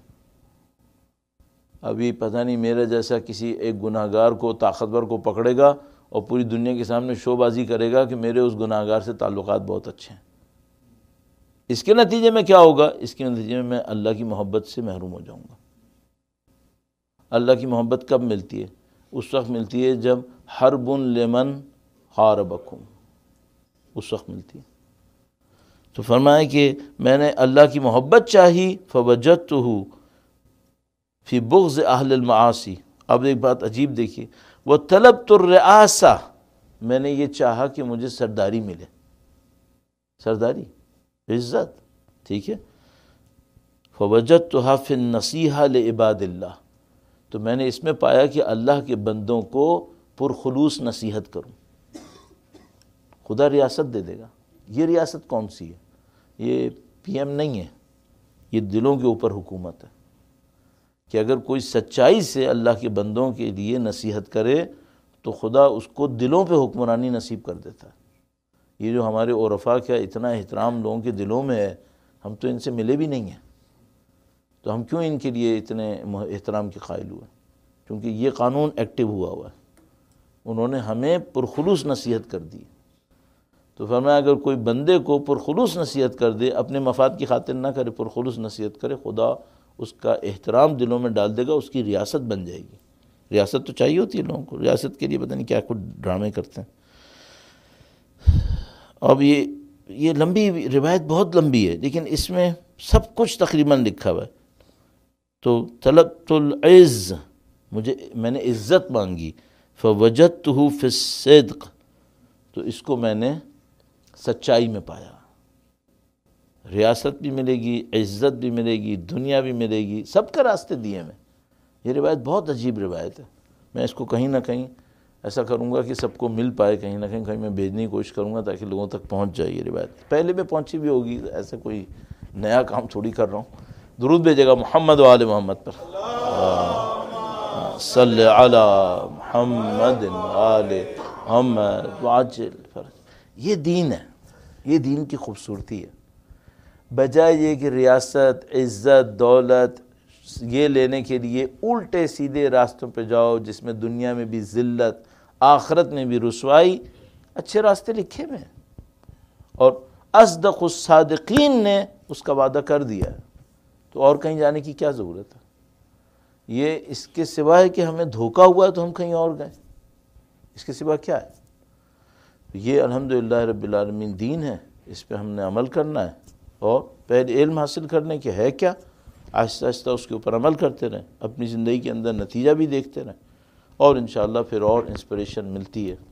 ابھی پتہ نہیں میرا جیسا کسی ایک گناہ گار کو، طاقتور کو پکڑے گا اور پوری دنیا کے سامنے شو بازی کرے گا کہ میرے اس گناہ گار سے تعلقات بہت اچھے ہیں۔ اس کے نتیجے میں کیا ہوگا؟ اس کے نتیجے میں میں اللہ کی محبت سے محروم ہو جاؤں گا۔ اللہ کی محبت کب ملتی ہے؟ اس وقت ملتی ہے جب حرب لمن حاربکم، اس وقت ملتی ہے۔ تو فرمایا کہ میں نے اللہ کی محبت چاہی، فوجدتہ فی بغض اہل المعاصی۔ اب ایک بات عجیب دیکھیے، وطلبت الرئاسہ، میں نے یہ چاہا کہ مجھے سرداری ملے، سرداری، عزت، ٹھیک ہے۔ فوجدتها فی النصیحہ لعباد اللہ، تو میں نے اس میں پایا کہ اللہ کے بندوں کو پرخلوص نصیحت کروں۔ خدا ریاست دے دے گا۔ یہ ریاست کون سی ہے؟ یہ پی ایم نہیں ہے، یہ دلوں کے اوپر حکومت ہے، کہ اگر کوئی سچائی سے اللہ کے بندوں کے لیے نصیحت کرے تو خدا اس کو دلوں پہ حکمرانی نصیب کر دیتا ہے۔ یہ جو ہمارے عرفاء کا اتنا احترام لوگوں کے دلوں میں ہے، ہم تو ان سے ملے بھی نہیں ہیں، تو ہم کیوں ان کے لیے اتنے احترام کے قائل ہوئے؟ کیونکہ یہ قانون ایکٹیو ہوا ہوا ہے، انہوں نے ہمیں پرخلوص نصیحت کر دی۔ تو فرمایا اگر کوئی بندے کو پرخلوص نصیحت کر دے، اپنے مفاد کی خاطر نہ کرے، پرخلوص نصیحت کرے، خدا اس کا احترام دلوں میں ڈال دے گا، اس کی ریاست بن جائے گی۔ ریاست تو چاہیے ہوتی ہے لوگوں کو، ریاست کے لیے پتہ نہیں کیا کچھ ڈرامے کرتے ہیں۔ اب یہ یہ لمبی روایت بہت لمبی ہے، لیکن اس میں سب کچھ تقریباً لکھا ہوا ہے۔ تو طلبت العز، مجھے میں نے عزت مانگی، فوجدتہ فی الصدق، تو اس کو میں نے سچائی میں پایا۔ ریاست بھی ملے گی، عزت بھی ملے گی، دنیا بھی ملے گی، سب کے راستے دیے میں۔ یہ روایت بہت عجیب روایت ہے، میں اس کو کہیں نہ کہیں ایسا کروں گا کہ سب کو مل پائے، کہیں نہ کہیں کہیں میں بھیجنے کی کوشش کروں گا تاکہ لوگوں تک پہنچ جائے یہ روایت۔ پہلے میں پہنچی بھی ہوگی، ایسا کوئی نیا کام تھوڑی کر رہا ہوں۔ درود بھیجے گا محمد و آل محمد پر، صلی علی محمد آل محمد وعجل فرج۔ یہ دین ہے، یہ دین کی خوبصورتی ہے۔ بجائے یہ کہ ریاست، عزت، دولت یہ لینے کے لیے الٹے سیدھے راستوں پہ جاؤ، جس میں دنیا میں بھی ذلت، آخرت میں بھی رسوائی، اچھے راستے لکھے ہوئے ہیں، اور اصدق الصادقین نے اس کا وعدہ کر دیا ہے، تو اور کہیں جانے کی کیا ضرورت ہے؟ یہ اس کے سوائے کہ ہمیں دھوکہ ہوا ہے تو ہم کہیں اور گئے، اس کے سوا کیا ہے؟ یہ الحمدللہ رب العالمین دین ہے، اس پہ ہم نے عمل کرنا ہے، اور پہلے علم حاصل کرنے کے ہے کیا، آہستہ آہستہ اس کے اوپر عمل کرتے رہیں، اپنی زندگی کے اندر نتیجہ بھی دیکھتے رہیں، اور انشاءاللہ پھر اور انسپریشن ملتی ہے۔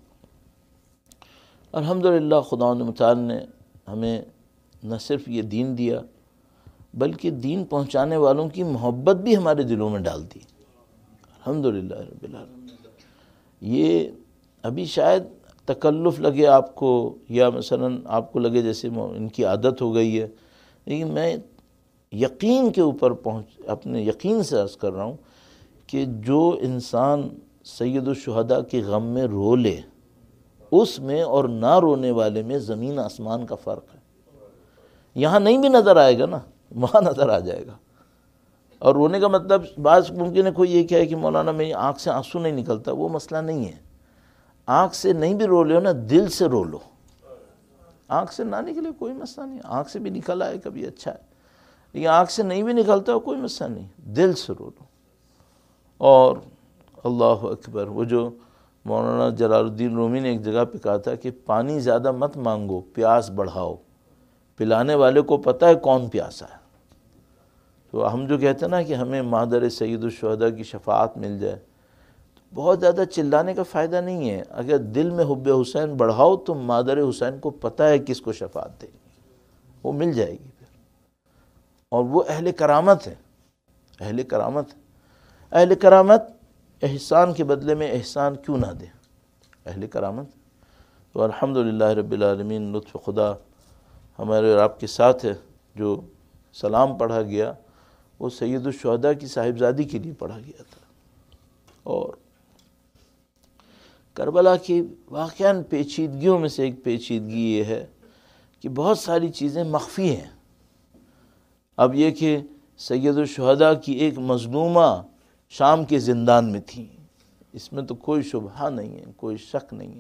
الحمدللہ خداوند متعال نے ہمیں نہ صرف یہ دین دیا، بلکہ دین پہنچانے والوں کی محبت بھی ہمارے دلوں میں ڈال دی، الحمدللہ رب العالمین۔ یہ ابھی شاید تکلف لگے آپ کو، یا مثلا آپ کو لگے جیسے ان کی عادت ہو گئی ہے، لیکن میں یقین کے اوپر پہنچ اپنے یقین سے عرض کر رہا ہوں کہ جو انسان سید الشہداء کے غم میں رو لے، اس میں اور نہ رونے والے میں زمین آسمان کا فرق ہے۔ یہاں نہیں بھی نظر آئے گا نا، وہاں نظر آ جائے گا۔ اور رونے کا مطلب بعض ممکن ہے کوئی یہ کہے کہ مولانا میری آنکھ سے آنسو نہیں نکلتا، وہ مسئلہ نہیں ہے۔ آنکھ سے نہیں بھی رو لو نا، دل سے رو لو۔ آنکھ سے نہ نکلے کوئی مسئلہ نہیں، آنکھ سے بھی نکل آئے کبھی اچھا ہے، لیکن آنکھ سے نہیں بھی نکلتا کوئی مسئلہ نہیں، دل سے رو لو۔ اور اللہ اکبر، وہ جو مولانا جلال الدین رومی نے ایک جگہ پہ کہا تھا کہ پانی زیادہ مت مانگو، پیاس بڑھاؤ، پلانے والے کو پتہ ہے کون پیاسا ہے۔ تو ہم جو کہتے ہیں نا کہ ہمیں مادر سید الشہداء کی شفاعت مل جائے، بہت زیادہ چلانے کا فائدہ نہیں ہے۔ اگر دل میں حب حسین بڑھاؤ تو مادر حسین کو پتہ ہے کس کو شفاعت دے گی، وہ مل جائے گی پھر۔ اور وہ اہل کرامت ہے، اہل کرامت ہے۔ اہل کرامت احسان کے بدلے میں احسان کیوں نہ دے، اہل کرامت۔ تو الحمدللہ رب العالمین، لطف خدا ہمارے اور آپ کے ساتھ ہے۔ جو سلام پڑھا گیا وہ سید الشہداء کی صاحبزادی کے لیے پڑھا گیا تھا، اور کربلا کی واقعاً پیچیدگیوں میں سے ایک پیچیدگی یہ ہے کہ بہت ساری چیزیں مخفی ہیں۔ اب یہ کہ سید الشہداء کی ایک مظلومہ شام کے زندان میں تھی، اس میں تو کوئی شبہ نہیں ہے، کوئی شک نہیں ہے،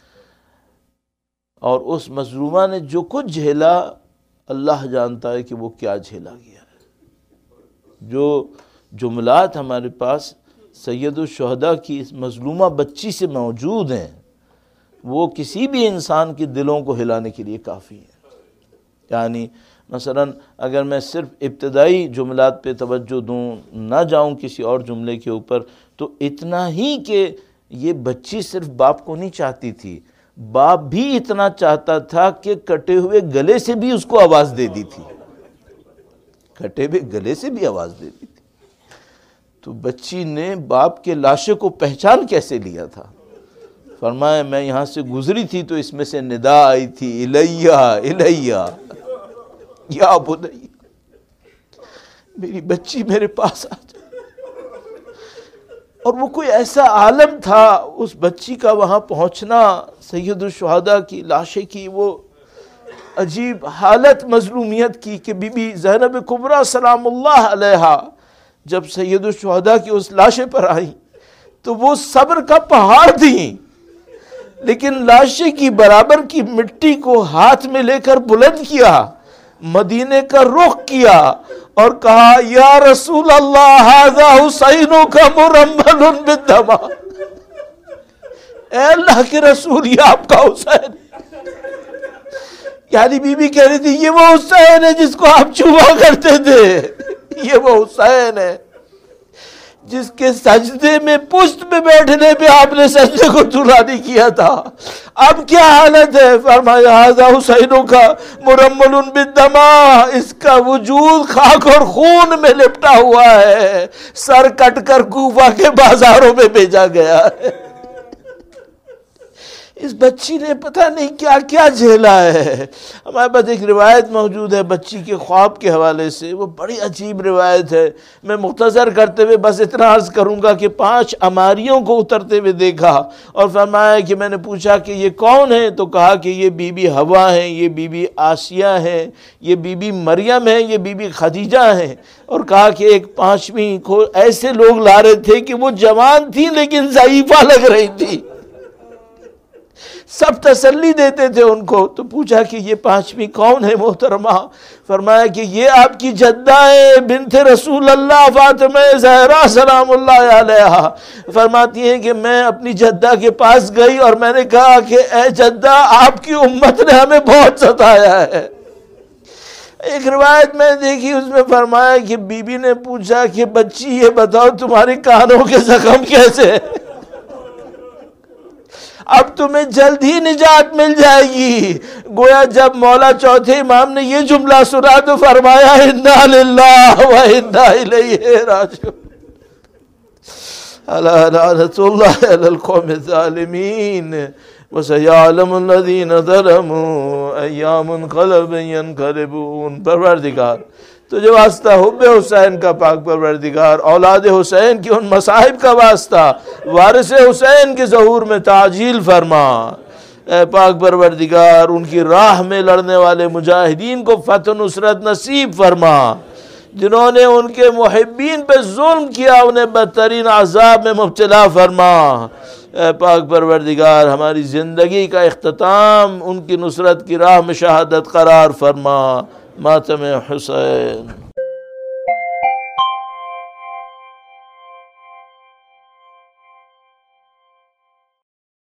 اور اس مظلومہ نے جو کچھ جھیلا اللہ جانتا ہے کہ وہ کیا جھیلا گیا ہے۔ جو جملات ہمارے پاس سید الشہداء کی اس مظلومہ بچی سے موجود ہیں وہ کسی بھی انسان کے دلوں کو ہلانے کے لیے کافی ہیں۔ یعنی مثلا اگر میں صرف ابتدائی جملات پہ توجہ دوں، نہ جاؤں کسی اور جملے کے اوپر، تو اتنا ہی کہ یہ بچی صرف باپ کو نہیں چاہتی تھی، باپ بھی اتنا چاہتا تھا کہ کٹے ہوئے گلے سے بھی اس کو آواز دے دی تھی، کٹے ہوئے گلے سے بھی آواز دے دی تھی۔ تو بچی نے باپ کے لاشے کو پہچان کیسے لیا تھا؟ فرمایا میں یہاں سے گزری تھی تو اس میں سے ندا آئی تھی، الیہ الیہ یا بنی، میری بچی میرے پاس آ جائے۔ اور وہ کوئی ایسا عالم تھا اس بچی کا وہاں پہنچنا، سید الشہداء کی لاشے کی وہ عجیب حالت مظلومیت کی کہ بی بی زینب کبریٰ سلام اللہ علیہا جب سید الشہداء کی اس لاشے پر آئی تو وہ صبر کا پہاڑ تھیں، لیکن لاشے کی برابر کی مٹی کو ہاتھ میں لے کر بلند کیا، مدینے کا رخ کیا اور کہا یا رسول اللہ ھذا حسین کا مرمل بالدم، اے اللہ کے رسول یہ آپ کا حسین۔ یعنی بی بی کہہ رہی تھی یہ وہ حسین ہے جس کو آپ چوما کرتے تھے، یہ وہ حسین ہے جس کے سجدے میں پشت پہ بیٹھنے پہ آپ نے سجدے کو طولانی کیا تھا، اب کیا حالت ہے؟ فرمایا ھذا حسینوں کا مرمل بالدما، اس کا وجود خاک اور خون میں لپٹا ہوا ہے، سر کٹ کر کوفہ کے بازاروں میں بھیجا گیا ہے۔ اس بچی نے پتہ نہیں کیا کیا جھیلا ہے۔ ہمارے پاس ایک روایت موجود ہے بچی کے خواب کے حوالے سے، وہ بڑی عجیب روایت ہے، میں مختصر کرتے ہوئے بس اتنا عرض کروں گا کہ پانچ عماریوں کو اترتے ہوئے دیکھا اور فرمایا کہ میں نے پوچھا کہ یہ کون ہیں؟ تو کہا کہ یہ بی بی حوا ہیں، یہ بی بی آسیہ ہیں، یہ بی بی مریم ہیں، یہ بی بی خدیجہ ہیں، اور کہا کہ ایک پانچویں کو ایسے لوگ لا رہے تھے کہ وہ جوان تھی لیکن ضعیفہ لگ رہی تھی، سب تسلی دیتے تھے ان کو۔ تو پوچھا کہ یہ پانچویں کون ہے محترمہ؟ فرمایا کہ یہ آپ کی جدہ ہے بنت رسول اللہ فاطمہ زہرا سلام اللہ علیہا۔ فرماتی ہیں کہ میں اپنی جدہ کے پاس گئی اور میں نے کہا کہ اے جدہ آپ کی امت نے ہمیں بہت ستایا ہے۔ ایک روایت میں دیکھی اس میں فرمایا کہ بی بی نے پوچھا کہ بچی یہ بتاؤ تمہارے کانوں کے زخم کیسے ہیں؟ اب تمہیں جلد ہی نجات مل جائے گی۔ گویا جب مولا چوتھے امام نے یہ جملہ سنا تو فرمایا انا للہ و انا الیہ راجعون، الا لعنۃ اللہ علی القوم الظالمین وسیعلم الذین ظلموا ای منقلب ینقلبون۔ پروردگار تجھے واسطہ حب حسین کا پاک پروردگار، اولاد حسین کی ان مصائب کا واسطہ، وارث حسین کے ظہور میں تعجیل فرما۔ اے پاک پروردگار ان کی راہ میں لڑنے والے مجاہدین کو فتح نصرت نصیب فرما، جنہوں نے ان کے محبین پہ ظلم کیا انہیں بدترین عذاب میں مبتلا فرما۔ اے پاک پروردگار ہماری زندگی کا اختتام ان کی نصرت کی راہ میں شہادت قرار فرما۔ ماتم حسین۔